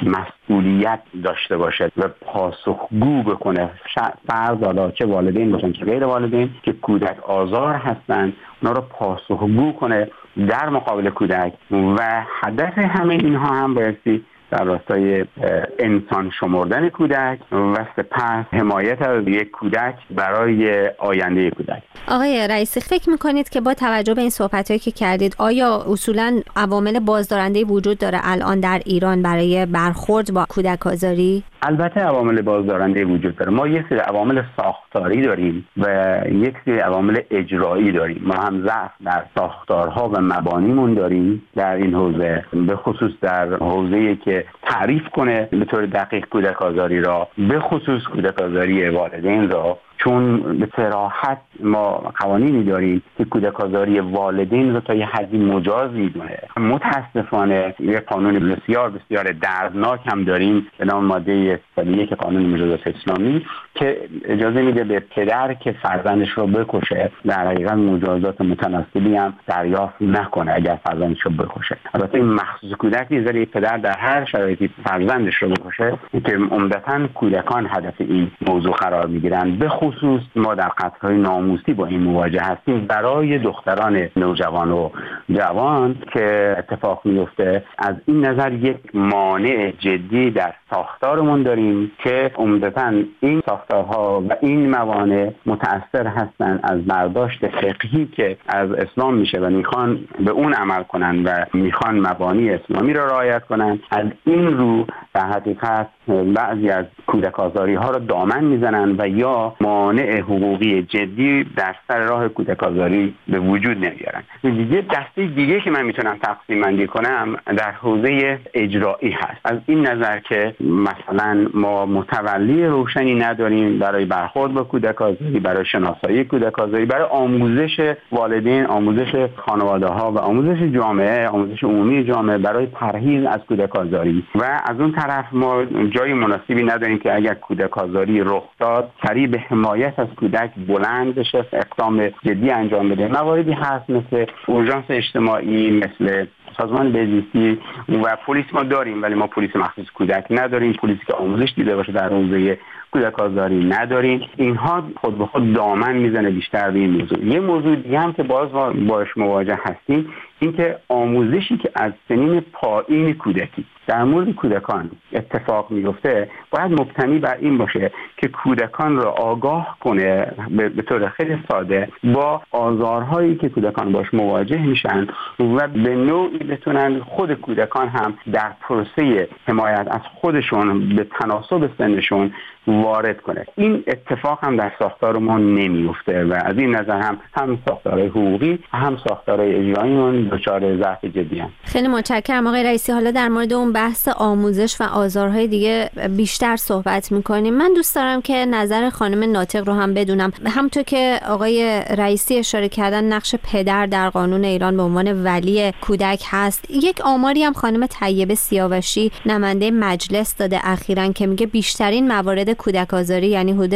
مسئولیت داشته باشه و پاسخگو بکنه. فرض حالا چه والدین باشن چه غیر والدین که کودک آزار هستن، اونا رو پاسخگو کنه در مقابل کودک، و هدف همه اینها هم بایستی در راستای انسان شمردن کودک و سپس حمایت از یک کودک برای آینده کودک. آقای رئیسی، فکر میکنید که با توجه به این صحبتایی که کردید آیا اصولاً عوامل بازدارنده وجود داره الان در ایران برای برخورد با کودک آزاری؟ البته عوامل بازدارنده وجود داره. ما یک سری عوامل ساختاری داریم و یک سری عوامل اجرایی داریم. ما هم ضعف در ساختارها و مبانیمون داریم در این حوزه، به خصوص در حوزه‌ای که تعریف کنه به طور دقیق کودک آزاری را، به خصوص کودک آزاری والدین را، چون به صراحت ما قوانینی داریم که کودک آزاری والدین رو تا یه حدی مجاز میدونه. متاسفانه یک قانون بسیار بسیار دردناک هم داریم به نام ماده 101 قانون مجازات اسلامی که اجازه میده به پدر که فرزندش رو بکشه در حقیقت مجازات متناسبی هم دریافت نکنه اگر فرزندش رو بکشه. البته این مخصوص کودک نیست، ولی پدر در هر شرایطی فرزندش رو بکشه که عمدتاً کودکان هدف این موضوع قرار میگیرن. به خصوص ما در قتل‌های ناموسی با این مواجه هستیم برای دختران نوجوان و جوان که اتفاق میفته. از این نظر یک مانع جدی در ساختارمون داریم که عمدتاً این ساختارها و این موانع متأثر هستند از برداشت فقهی که از اسلام میشه و میخوان به اون عمل کنن و میخوان مبانی اسلامی را رعایت کنن. از این رو در حقیقت بعضی از کودک آزاری ها را دامن میزنن و یا مانع حقوقی جدی در سر راه کودک آزاری به وجود نمیارن. دیگه دسته دیگه که من میتونم تقسیم بندی کنم در حوزه اجرایی هست. از این نظر که مثلا ما متولی روشنی نداریم برای برخورد با کودک آزاری، برای شناسایی کودک آزاری، برای آموزش والدین، آموزش خانواده ها و آموزش جامعه، آموزش عمومی جامعه برای پرهیز از کودک آزاری. و از اون طرف ما جای مناسبی نداریم که اگر کودک آزاری رخ داد سریع به حمایت از کودک بلند بشه، اقدام جدی انجام بده. مواردی هست مثل اورژانس اجتماعی، مثل سازمان بهزیستی و پلیس ما داریم، ولی ما پلیس مخصوص کودک نداریم، پلیسی که آموزش دیده باشه در حوزه کودک آزاری نداریم. اینها خود به خود دامن میزنه بیشتر به این موضوع. یه موضوع دیگه هم که باز باش مواجه هستیم این که آموزشی که از سنین پایین کودکی در مورد کودکان اتفاق میفته باید مبتنی بر این باشه که کودکان را آگاه کنه به طور خیلی ساده با آزارهایی که کودکان باش مواجه میشن و به نوعی بتونن خود کودکان هم در پروسه حمایت از خودشون به تناسب سنشون وارد کنه. این اتفاق هم در ساختارمون نمیفته و از این نظر هم ساختارهای حقوقی هم ساختارهای اجراییمون دچار ضعف جدی هستند. خیلی متشکرم آقای رئیسی. حالا در مورد اون بحث آموزش و آزارهای دیگه بیشتر صحبت می‌کنیم. من دوست دارم که نظر خانم ناطق رو هم بدونم. همونطور که آقای رئیسی اشاره کردن نقش پدر در قانون ایران به عنوان ولی کودک هست. یک آماری هم خانم طیبه سیاوشی نماینده مجلس داده اخیراً که میگه بیشترین موارد کودک آزاری یعنی حدود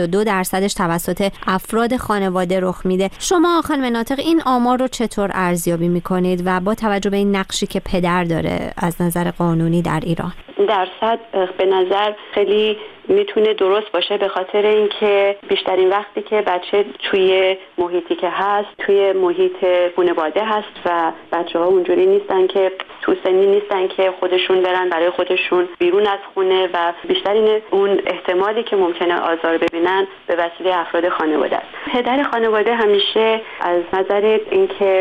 42% توسط افراد خانواده رخ میده. شما خانم ناطق این آمار رو چطور ارزیابی میکنید و با توجه به این نقشی که پدر داره از نظر قانونی در ایران؟ درصد به نظر خیلی میتونه درست باشه به خاطر اینکه بیشترین وقتی که بچه توی محیطی که هست توی محیط خانواده هست و بچه‌ها اونجوری نیستن که تو سنی نیستن که خودشون برن برای خودشون بیرون از خونه و بیشترین اون احتمالی که ممکنه آزار ببینن به وسیله افراد خانواده است. پدر خانواده همیشه از نظر اینکه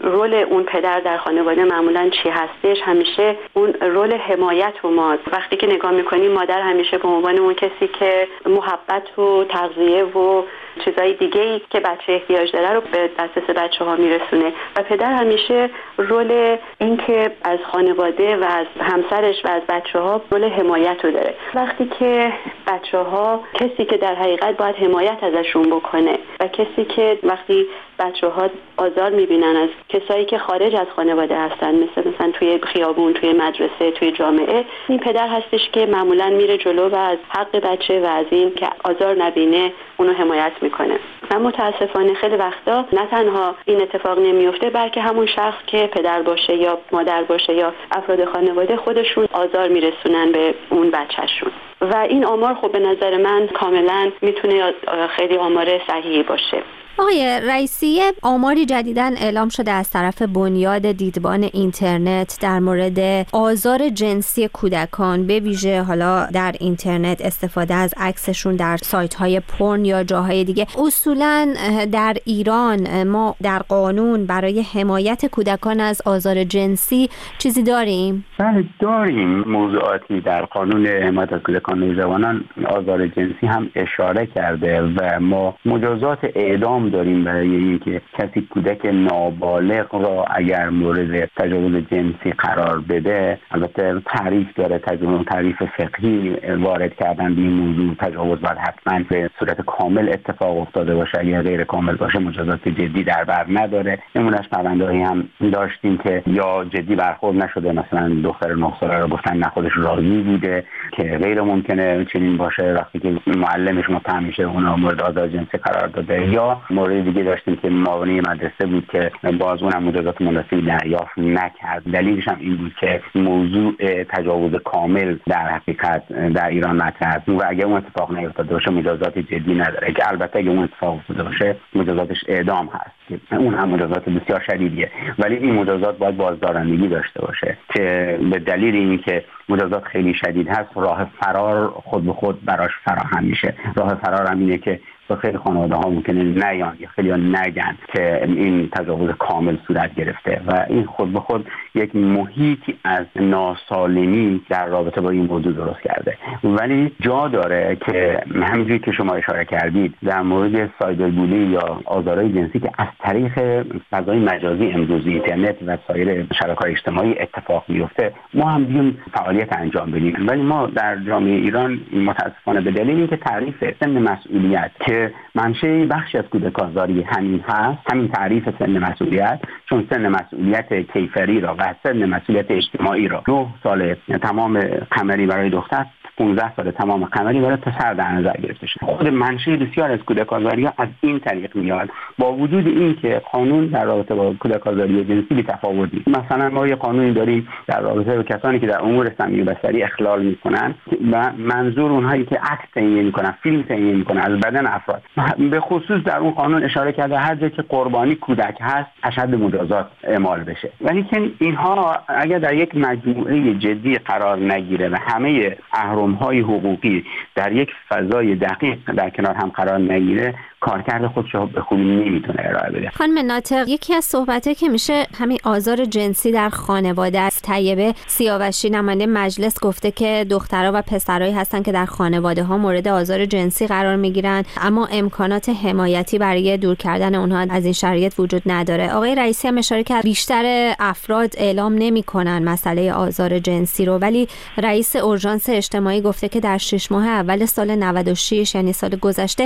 رول اون پدر در خانواده معمولا چی هستش، همیشه اون رول حمایت و ما وقتی که نگاه میکنیم مادر همیشه به عنوان اون کسی که محبت و تغذیه و چیزای دیگه‌ای که بچه احتیاج داره رو به دسترس بچه‌ها میرسونه و پدر همیشه رول این که از خانواده و از همسرش و از بچه‌ها رول حمایت رو داره. وقتی که بچه‌ها کسی که در حقیقت باید حمایت ازشون بکنه و کسی که وقتی بچه‌ها آزار میبینن از کسایی که خارج از خانواده هستن، مثلا توی خیابون، توی مدرسه، توی جامعه، این پدر هستش که معمولا میره جلو و از حق بچه و از این که آزار نبینه اونو حمایت میکنه. و متاسفانه خیلی وقتا نه تنها این اتفاق نمیفته، بلکه همون شخص که پدر باشه یا مادر باشه یا افراد خانواده خودشون آزار میرسونن به اون بچهشون و این آمار خب به نظر من کاملا میتونه خیلی آمار صحیحی باشه. آقای رئیسی، آماری جدیداً اعلام شده از طرف بنیاد دیدبان اینترنت در مورد آزار جنسی کودکان، به ویژه حالا در اینترنت استفاده از عکسشون در سایت‌های پورن یا جاهای دیگه. اصولاً در ایران ما در قانون برای حمایت کودکان از آزار جنسی چیزی داریم؟ بله داریم. موضوعاتی در قانون حمایت از کودکان و نوجوانان آزار جنسی هم اشاره کرده و ما مجازات اعدام داریم برای اینکه کسی کودک نابالغ را اگر مورد تجاوز جنسی قرار بده. البته تعریف داره، تعریف فقهی وارد کردن به این موضوع. تجاوز باید حتما به صورت کامل اتفاق افتاده باشه، اگر غیر کامل باشه مجازات جدی در بر نداره. نمونهش پرونده‌ای هم داشتیم که یا جدی برخورد نشده، مثلا دختر 9 ساله رو گفتن نه خودش راضی بوده که غیر ممکنه چنین باشه، وقتی که معلمش متهم میشه اونا مورد آزار جنسی قرار داده. یا مورد دیگه داشتیم که معاونی مدرسه بود که باز اونم مجازات مناسبی دریافت نکرد. دلیلش هم این بود که موضوع تجاوز کامل در حقیقت در ایران مطرح است و اگه اون اتفاق نیفتاده باشه مجازات جدی نداره، که البته اگه اون اتفاق افتاده باشه مجازاتش اعدام هست که اون هم مجازات بسیار شدیدیه، ولی این مجازات باید بازدارندگی داشته باشه که به دلیل اینکه مجازات خیلی شدید هست راه فرار خود به خود براش فراهم میشه. راه فرار هم اینه که خیلی خانواده ها ممکنه نیان یا خیلی ها نگن که این تجاوز کامل صورت گرفته و این خود به خود یک محیطی از ناسالمی در رابطه با این موضوع درست کرده. ولی جا داره که همینجوری که شما اشاره کردید در مورد سایبربولی یا آزارهای جنسی که از طریق فضای مجازی امروز اینترنت و سایر شبکه‌های اجتماعی اتفاق میفته، ما هم بیایم فعالیت انجام بدیم. ولی ما در جامعه ایران متاسفانه به دلیل اینکه تعریف سن مسئولیت که منشأ بخشی از کودک آزاری همین هست، همین تعریف سن مسئولیت، چون سن مسئولیت کیفری را و سن مسئولیت اجتماعی را 9 سال تمام قمری برای دختر، 15 سال تمام قمری برای پسر در نظر گرفته شده. خود منشأ بسیار از کودک آزاری از این طریق میاد، با وجود این که قانون در رابطه با کودک آزاری جنسی بی‌تفاوتی. مثلا ما یه قانونی داریم در رابطه با کسانی که در امور سمی و بصری اخلال میکنن و منظور اونهایی که عکس تهیه میکنن، فیلم تهیه میکنن از بدن افراد. به خصوص در اون قانون اشاره کرده هر جایی که قربانی کودک هست اشد مجازات اعمال بشه. ولی که اینها اگر در یک مجموعه جدی قرار نگیره و همه اهرم‌های حقوقی در یک فضای دقیق در کنار هم قرار نگیره، کارکرد خودش به خوبی نمیتونه ارائه بده. خانم ناطق، یکی از صحبت‌ها که میشه همین آزار جنسی در خانواده است. طیبه سیاوشی نماینده مجلس گفته که دخترها و پسرایی هستن که در خانواده‌ها مورد آزار جنسی قرار میگیرن، اما امکانات حمایتی برای دور کردن اونها از این شرایط وجود نداره. آقای رئیسی هم اشاره کرد بیشتر افراد اعلام نمی‌کنن مسئله آزار جنسی رو، ولی رئیس اورژانس اجتماعی گفته که در 6 ماه اول سال 96 یعنی سال گذشته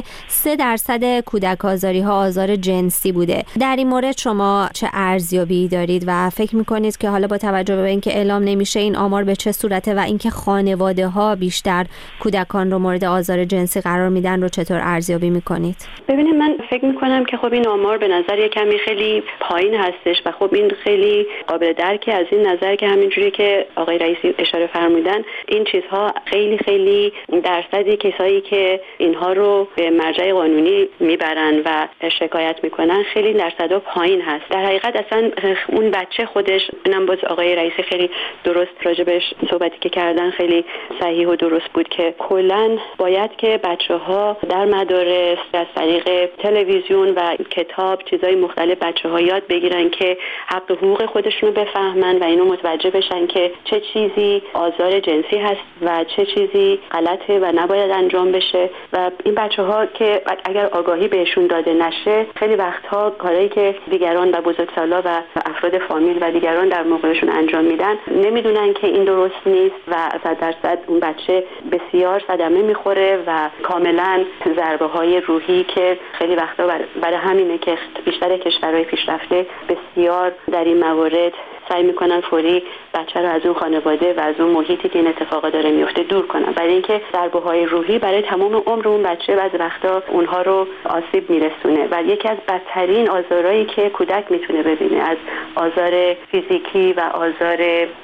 3% کودک آزاری ها آزار جنسی بوده. در این مورد شما چه ارزیابی دارید و فکر میکنید که حالا با توجه به اینکه اعلام نمیشه این آمار به چه صورته و اینکه خانواده ها بیشتر کودکان رو مورد آزار جنسی قرار میدن رو چطور ارزیابی میکنید؟ ببینید، من فکر میکنم که خب این آمار به نظر یه کمی خیلی پایین هستش و خب این خیلی قابل درکه از این نظر که همینجوری که آقای رئیسی اشاره فرمودن این چیزها خیلی درصدی کسایی که اینها رو به مرجع قانونی میبرن و شکایت میکنن خیلی درصدها پایین هست. در حقیقت اصلا اون بچه خودش، اینم باز آقای رئیسی خیلی درست راجبش صحبتی که کردن خیلی صحیح و درست بود که کلاً باید که بچه‌ها در مدارس از طریق تلویزیون و کتاب چیزای مختلف بچه‌ها یاد بگیرن که حق و حقوق خودشونو بفهمن و اینو متوجه بشن که چه چیزی آزار جنسی هست و چه چیزی غلطه و نباید انجام بشه. و این بچه‌ها که اگر آگاهی بهشون داده نشه خیلی وقتها کارهایی که دیگران و بزرگسالا و افراد فامیل و دیگران در موقعشون انجام میدن نمیدونن که این درست نیست و 100% اون بچه بسیار صدمه میخوره و کاملا ضربه‌های روحی که خیلی وقتا برای همینه که بیشتر کشورهای پیشرفته بسیار در این موارد سعی میکنن فوری بچه رو از اون خانواده و از اون محیطی که این اتفاقا داره میفته دور کنن، برای اینکه ضربه‌های روحی برای تمام عمر اون بچه بعضی وقتا اونها رو آسیب میرسونه و یکی از بدترین آزارهایی که کودک میتونه ببینه از آزار فیزیکی و آزار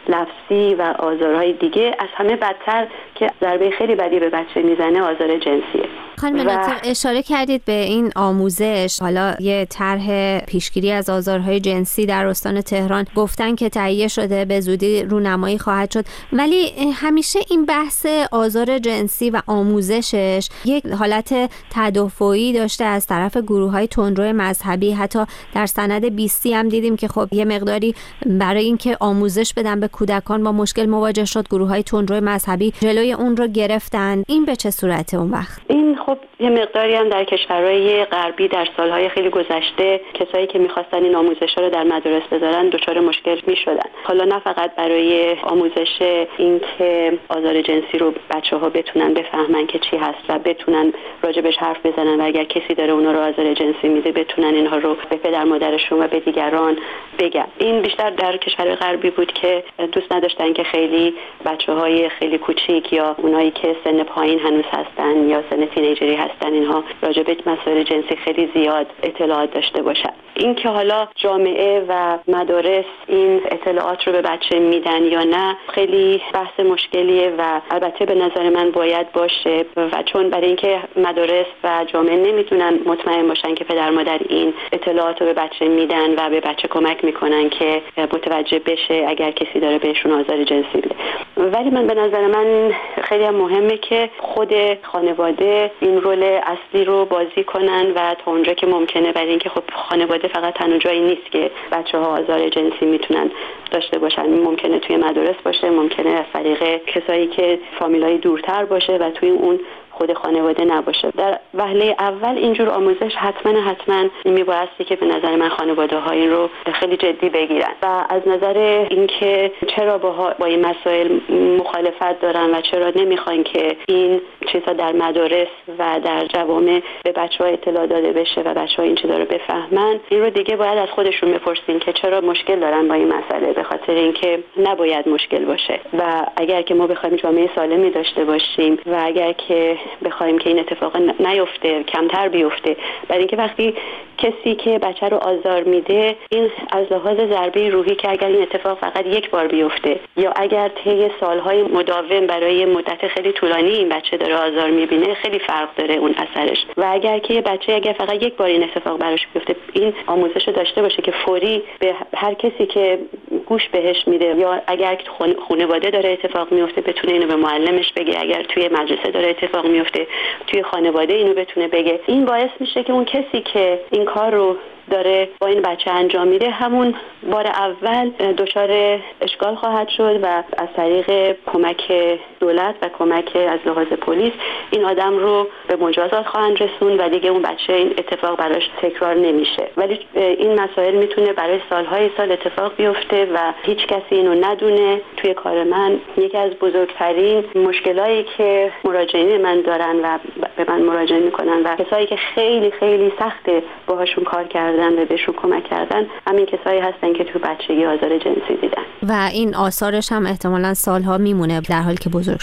لفظی و آزارهای دیگه از همه بدتر که ضربه خیلی بدی به بچه میزنه آزار جنسیه. خانم ناطق اشاره کردید به این آموزش، حالا یه طرح پیشگیری از آزارهای جنسی در استان تهران گفتن که تهیه شده، به زودی رونمایی خواهد شد، ولی همیشه این بحث آزار جنسی و آموزشش یک حالت تدافعی داشته از طرف گروه‌های تندرو مذهبی. حتی در سند 20 هم دیدیم که خب یه مقداری برای اینکه آموزش بدن به کودکان با مشکل مواجه شد، گروه‌های تندرو مذهبی جلوی اون رو گرفتن. این به چه صورته اون وقت؟ این خب یه مقداری هم در کشورهای غربی در سالهای خیلی گذشته کسایی که می‌خواستن این آموزش‌ها رو در مدارس بذارن دچار مشکل می‌شدن. حالا نه فقط برای آموزش این که آزار جنسی رو بچه‌ها بتونن بفهمن که چی هست و بتونن راجبش حرف بزنن و اگر کسی داره اونا رو آزار جنسی میده بتونن اینها رو به پدر مادرشون و به دیگران بگن. این بیشتر در کشورهای غربی بود که دوست نداشتن که خیلی بچه‌های خیلی کوچیک یا اونایی که سن پایین هنوز هستن یا سن تینیجری هستن اینها راجع به مسائل جنسی خیلی زیاد اطلاعات داشته باشن. این که حالا جامعه و مدارس این اطلاعات رو به بچه میدن یا نه خیلی بحث مشکلیه و البته به نظر من باید باشه و چون برای اینکه مدارس و جامعه نمیتونن مطمئن باشن که پدر مادر این اطلاعات رو به بچه میدن و به بچه کمک میکنن که متوجه بشه اگر کسی داره بهشون آزار جنسی میده. ولی من به نظر من خیلی مهمه که خود خانواده این رول اصلی رو بازی کنن و تا اونجا که ممکنه، برای اینکه خب خانواده فقط تنها جایی نیست که بچه‌ها آزار جنسی میتونن داشته باشن. ممکنه توی مدارس باشه، ممکنه از طریق کسایی که فامیلای دورتر باشه و توی اون خود خانواده نباشه. در وهله اول اینجور آموزش حتما میبایستی که به نظر من خانواده‌ها این رو خیلی جدی بگیرن و از نظر اینکه چرا با این مسائل مخالفت دارن و چرا نمیخوان که این چیزا در مدارس و در جوامع به بچه‌ها اطلاع داده بشه و بچه‌ها این چیزا رو بفهمن، این رو دیگه باید از خودشون بپرسین که چرا مشکل دارن با این مسئله، به خاطر اینکه نباید مشکل باشه و اگر که ما بخوایم جامعه سالمی داشته باشیم و اگر که بخوایم که این اتفاق نیفته، کمتر بیفته، برای اینکه وقتی کسی که بچه رو آزار میده این از لحاظ ضربه روحی که اگر این اتفاق فقط یک بار بیفته یا اگر طی سالهای مداوم برای مدت خیلی طولانی این بچه داره آزار میبینه خیلی فرق داره اون اثرش. و اگر که بچه اگر فقط یک بار این اتفاق براش بیفته این آموزش رو داشته باشه که فوری به هر کسی که گوش بهش میده یا اگر خانواده داره اتفاق میفته بتونه اینو به معلمش بگه، اگر توی مدرسه داره اتفاق میفته توی خانواده اینو بتونه بگه. این باعث میشه که اون کسی که این کار رو داره با این بچه انجام میده همون بار اول دچار اشکال خواهد شد و از طریق کمک دولت و کمک از لحاظ پلیس این آدم رو به مجازات خواهند رسوند و دیگه اون بچه این اتفاق براش تکرار نمیشه. ولی این مسائل میتونه برای سالهای سال اتفاق بیفته و هیچ کسی اینو ندونه. توی کار من یکی از بزرگترین مشکلایی که مراجعین من دارن و به من مراجعه میکنن و کسایی که خیلی خیلی سخته باهاشون کار کردن و بهشون کمک کردن همین کسایی هستن که تو بچگی آزار جنسی دیدن و این آثارش هم احتمالاً سالها میمونه در حالی که بزرگ شده.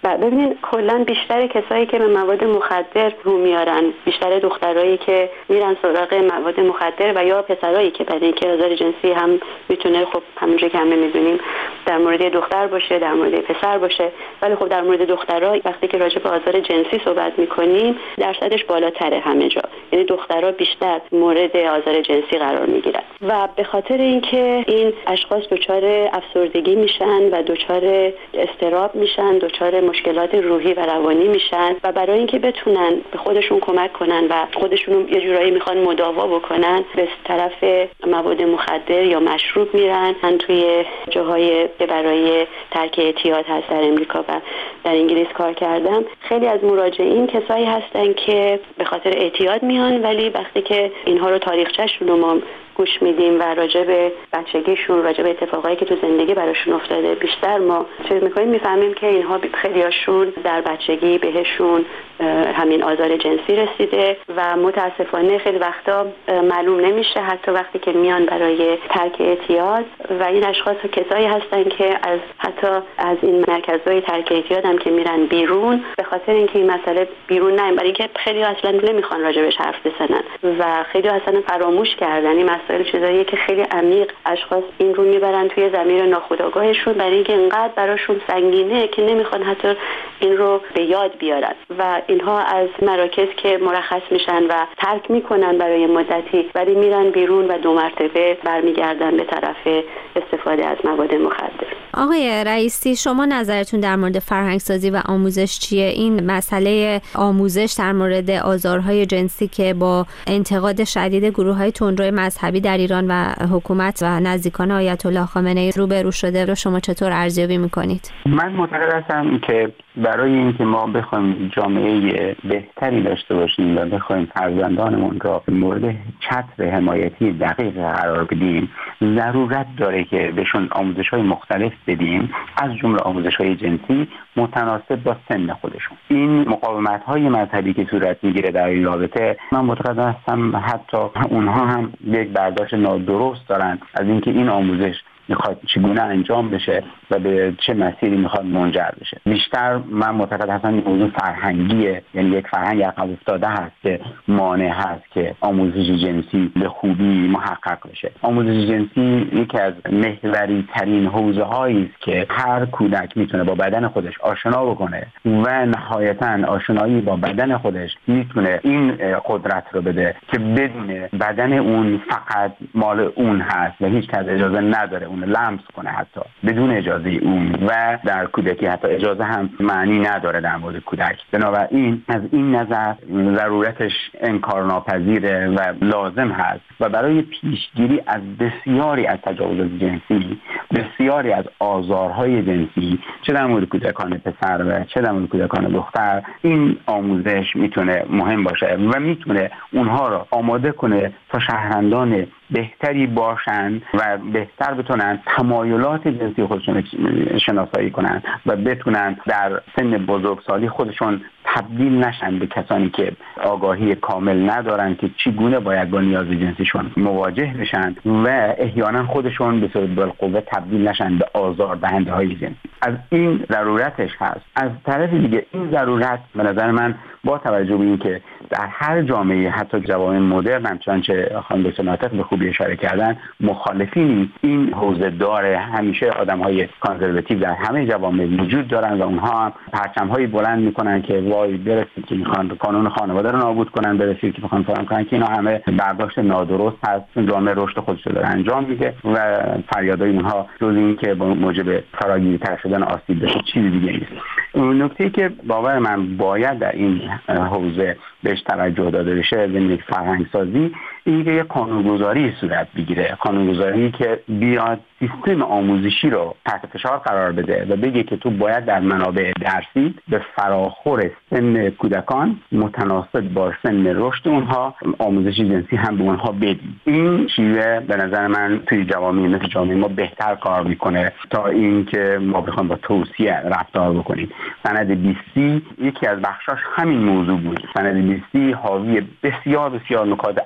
ببینید کلا بیشتر کسایی که به مواد مخدر رو میارن، بیشتر دخترایی که میرن سراغ مواد مخدر و یا پسرایی که برای اینکه آزار جنسی هم میتونه خب همونجوری که همه میدونیم در مورد دختر باشه، در مورد پسر باشه، ولی خب در مورد دخترها وقتی که راجع به آزار جنسی صحبت میکنیم درصدش بالاتره همه جا، یعنی دخترها بیشتر مورد آزار جنسی قرار میگیرن و به خاطر اینکه این اشخاص دچار افسردگی میشن و دچار اضطراب میشن، دچار مشکلات روحی و روانی میشن و برای اینکه بتونن به خودشون کمک کنن و خودشون یه جورایی میخوان مداوا بکنن به طرف مواد مخدر یا مشروب میرن. من توی جاهای که برای ترک اعتیاد هست در امریکا و در انگلیس کار کردم، خیلی از مراجعین کسایی هستن که به خاطر اعتیاد میان، ولی وقتی که اینها رو تاریخچه‌شون رو ما گوش میدیم و راجع به بچگیشون، راجع به اتفاقایی که تو زندگی براشون افتاده بیشتر ما چیز میکنیم، میفهمیم که اینها خیلیاشون در بچگی بهشون همین آزار جنسی رسیده و متاسفانه خیلی وقتا معلوم نمیشه حتی وقتی که میان برای ترک اعتیاد و این اشخاص کسایی هستن که حتی از این مرکزهای ترک اعتیاد هم که میرن بیرون به خاطر اینکه این مسئله بیرون نمیاد، برای اینکه خیلی اصلا نمیخوان راجبش حرف بزنن و خیلی اصلا فراموش کردن این مسائل، چیزاییه که خیلی عمیق اشخاص این رو میبرن توی ضمیر ناخودآگاهشون برای اینکه اینقدر براشون سنگینه که نمیخوان حتی این رو به یاد بیارن و اینها از مراکز که مرخص میشن و ترک میکنن برای مدتی ولی میرن بیرون و 2 مرتبه برمیگردن به طرف استفاده از مواد مخدر. آقای رئیسی، شما نظرتون در مورد فرهنگسازی و آموزش چیه؟ این مسئله آموزش در مورد آزارهای جنسی که با انتقاد شدید گروه‌های تندرو مذهبی در ایران و حکومت و نزدیکان آیت الله خامنه‌ای روبرو شده رو شما چطور ارزیابی میکنید؟ من معتقد هستم که برای اینکه ما بخوایم جامعه بهتری داشته باشیم و بخوایم فرزندانمون را مورد چتر حمایتی دقیق قرار بدیم، ضرورت داره که بهشون آموزش‌های مختلف بدیم، از جمله آموزش‌های جنسی متناسب با سن خودشون. این مقاومت‌های مذهبی که صورت میگیره در این رابطه، من معتقد هستم حتی اونها هم یک برداشت نادرست دارن از اینکه این آموزش میخواد چگونه انجام بشه و به چه مسیری میخواد منجر بشه. بیشتر من معتقد هستم این موضوع فرهنگیه، یعنی یک فرهنگ عقب افتاده هست که مانع هست که آموزش جنسی به خوبی محقق بشه. آموزش جنسی یکی از محوری ترین حوزه هایی است که هر کودک میتونه با بدن خودش آشنا بکنه و نهایتاً آشنایی با بدن خودش میتونه این قدرت رو بده که بدون بدن اون فقط مال اون هست و هیچ کس اجازه نداره اون لمس کنه حتی بدون اجازه اون، و در کودکی حتی اجازه هم معنی نداره در مورد کودک. بنابراین از این نظر ضرورتش انکارناپذیره و لازم هست و برای پیشگیری از بسیاری از تجاوزات جنسی، بسیاری از آزارهای جنسی، چه در مورد کودکان پسر و چه در مورد کودکان دختر، این آموزش میتونه مهم باشه و میتونه اونها رو آماده کنه تا شهروندان بهتری باشن و بهتر بتونن تمایلات جنسی خودشون شناسایی کنن و بتونن در سن بزرگسالی خودشون تبدیل نشن به کسانی که آگاهی کامل ندارن که چگونه باید با نیاز جنسیشون مواجه بشن و احیانا خودشون به صورت بالقوه تبدیل نشن به آزاردهنده های جنسی. از این ضرورتش هست. از طرف دیگه این ضرورت به نظر من با توجه به اینکه در هر جامعه حتی جوامع مدرن هم چنانچه خانم دکتر ناطق به خوبی اشاره کردن مخالفینی این حوزه داره، همیشه آدم‌های کانزرواتیو در همه جوامع وجود دارن و اونها هم پرچم‌هایی بلند می‌کنن که وای برسید که می‌خوان قانون خانواده رو نابود کنن، برسید که می‌خوان فلان کنن، که اینا همه برداشت نادرست هست. جامعه رشد خودش رو داره انجام میده و فریادای اونها جز این که موجب فراگیرتر شدن آسیب بشه چیزی دیگه نیست. نکته‌ای که باور من باید در این حوزه بهش توجه داده بشه و فرهنگ سازی، این که یک قانونگذاری صورت بگیره، قانونگذاری که بیاد سیستم آموزشی رو تحت فشار قرار بده و بگه که تو باید در منابع درسی به فراخور سن کودکان متناسب با سن رشد اونها آموزش جنسی هم به اونها بدی. این شیوه به نظر من توی جوامع مثل جامعه ما بهتر کار میکنه تا این که ما بخوایم با توصیه رفتار بکنیم. سند 20 یکی از بخشاش همین موضوع بود. سند 20 حاوی بسیار بسیار نکات ارزشمند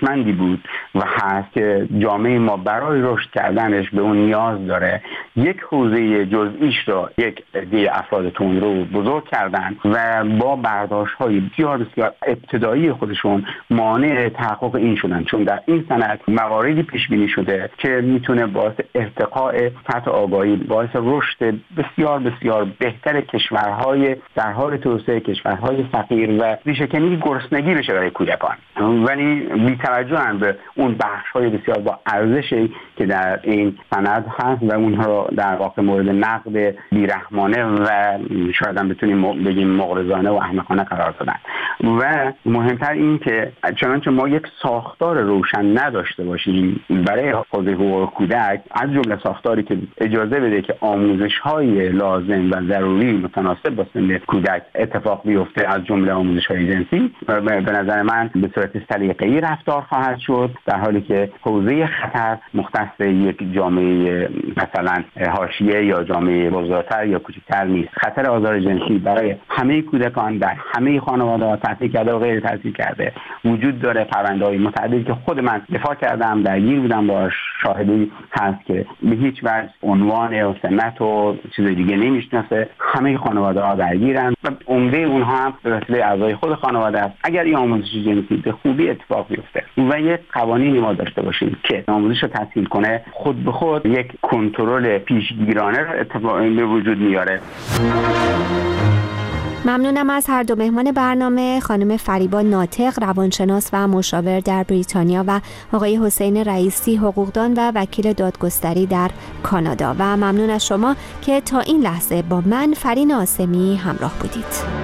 ارزشمندی بود و هست که جامعه ما برای رشد کردنش به اون نیاز داره. یک حوزه جزئیش رو یک عده افراد تندرو بزرگ کردن و با برداشت‌های بسیار بسیار ابتدایی خودشون مانع تحقق این شدن، چون در این سند مواردی پیش بینی شده که میتونه باعث ارتقاء سطح آگاهی، باعث رشد بسیار بسیار بهتر کشورهای در حال توسعه، کشورهای فقیر و ریشه‌کنی گرسنگی بشه برای کودکان، ولی بی‌توجهن به اون بخش‌های بسیار با ارزشی که در این سند هست و اونها رو در واقع مورد نقد بی‌رحمانه و شاید هم بتونیم بگیم مغرضانه و احمقانه قرار دادن. و مهمتر این که چنانچه ما یک ساختار روشن نداشته باشیم برای حوزه حقوق کودک، از جمله ساختاری که اجازه بده که آموزش‌های لازم و ضروری متناسب با سن کودک اتفاق بیفته، از جمله آموزش‌های جنسی، به نظر من به صورت سلیقه‌ای رفتار خواهد شد، در حالی که حوزه خطر مختص یک جامعه مثلا حاشیه یا جامعه بزرگتر یا کوچکتر نیست. خطر آزار جنسی برای همه کودکان در همه خانواده‌ها تحصیل کرده و غیر تحصیل کرده وجود داره. پرونده‌های متعددی که خود من دفاع کردم، درگیر بودم، با شاهدی هست که به هیچ وجه عنوان و سنت و چیز دیگه نمیشناسه. همه خانواده‌ها درگیرن و عمده اونها هم به وسیله اعضای خود خانواده است. اگر این آموزش جنسی به خوبی اتفاق بیفته و یک قوانینی ما داشته باشیم که آموزش رو تسهیل کنه، خود به خود یک کنترل پیشگیرانه رو اتفاق به وجود میاره. ممنونم از هر دو مهمان برنامه، خانم فریبا ناطق، روانشناس و مشاور در بریتانیا، و آقای حسین رئیسی، حقوقدان و وکیل دادگستری در کانادا. و ممنون از شما که تا این لحظه با من فرین آسمی همراه بودید.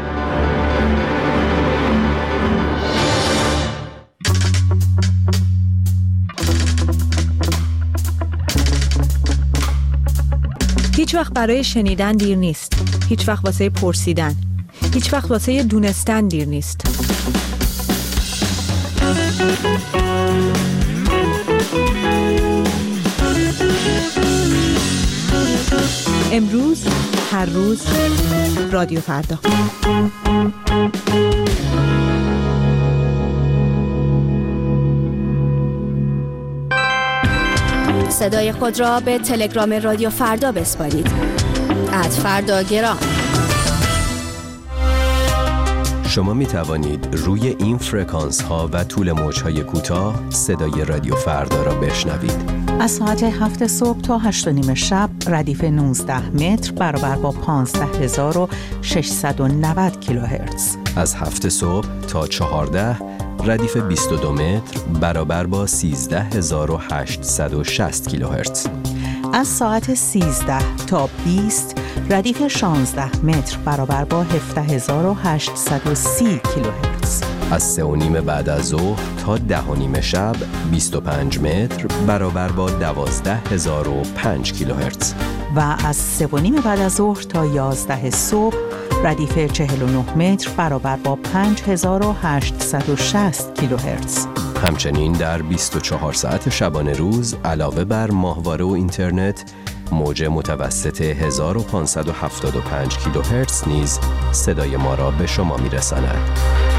هیچ وقت برای شنیدن دیر نیست. هیچ وقت واسه پرسیدن. هیچ وقت واسه دونستن دیر نیست. امروز، هر روز، رادیو فردا. صدای خود را به تلگرام رادیو فردا بسپارید. @فرداگرام. شما می توانید روی این فرکانس ها و طول موج های کوتاه صدای رادیو فردا را بشنوید. از ساعت 7 صبح تا 8:30 شب ردیف 19 متر برابر با 15690 کیلوهرتز. از 7 صبح تا 14 ردیف 22 متر برابر با 13860 کیلوهرتز. از ساعت 13 تا 20 ردیف 16 متر برابر با 17830 کیلوهرتز. از 3:30 بعد از ظهر تا 10:30 شب 25 متر برابر با 12005 کیلوهرتز. و از 3:30 بعد از ظهر تا 11 صبح ردیف 49 متر برابر با 5860 کیلوهرتز. همچنین در 24 ساعت شبانه روز علاوه بر ماهواره و اینترنت، موج متوسط 1575 کیلوهرتز نیز صدای ما را به شما می‌رساند.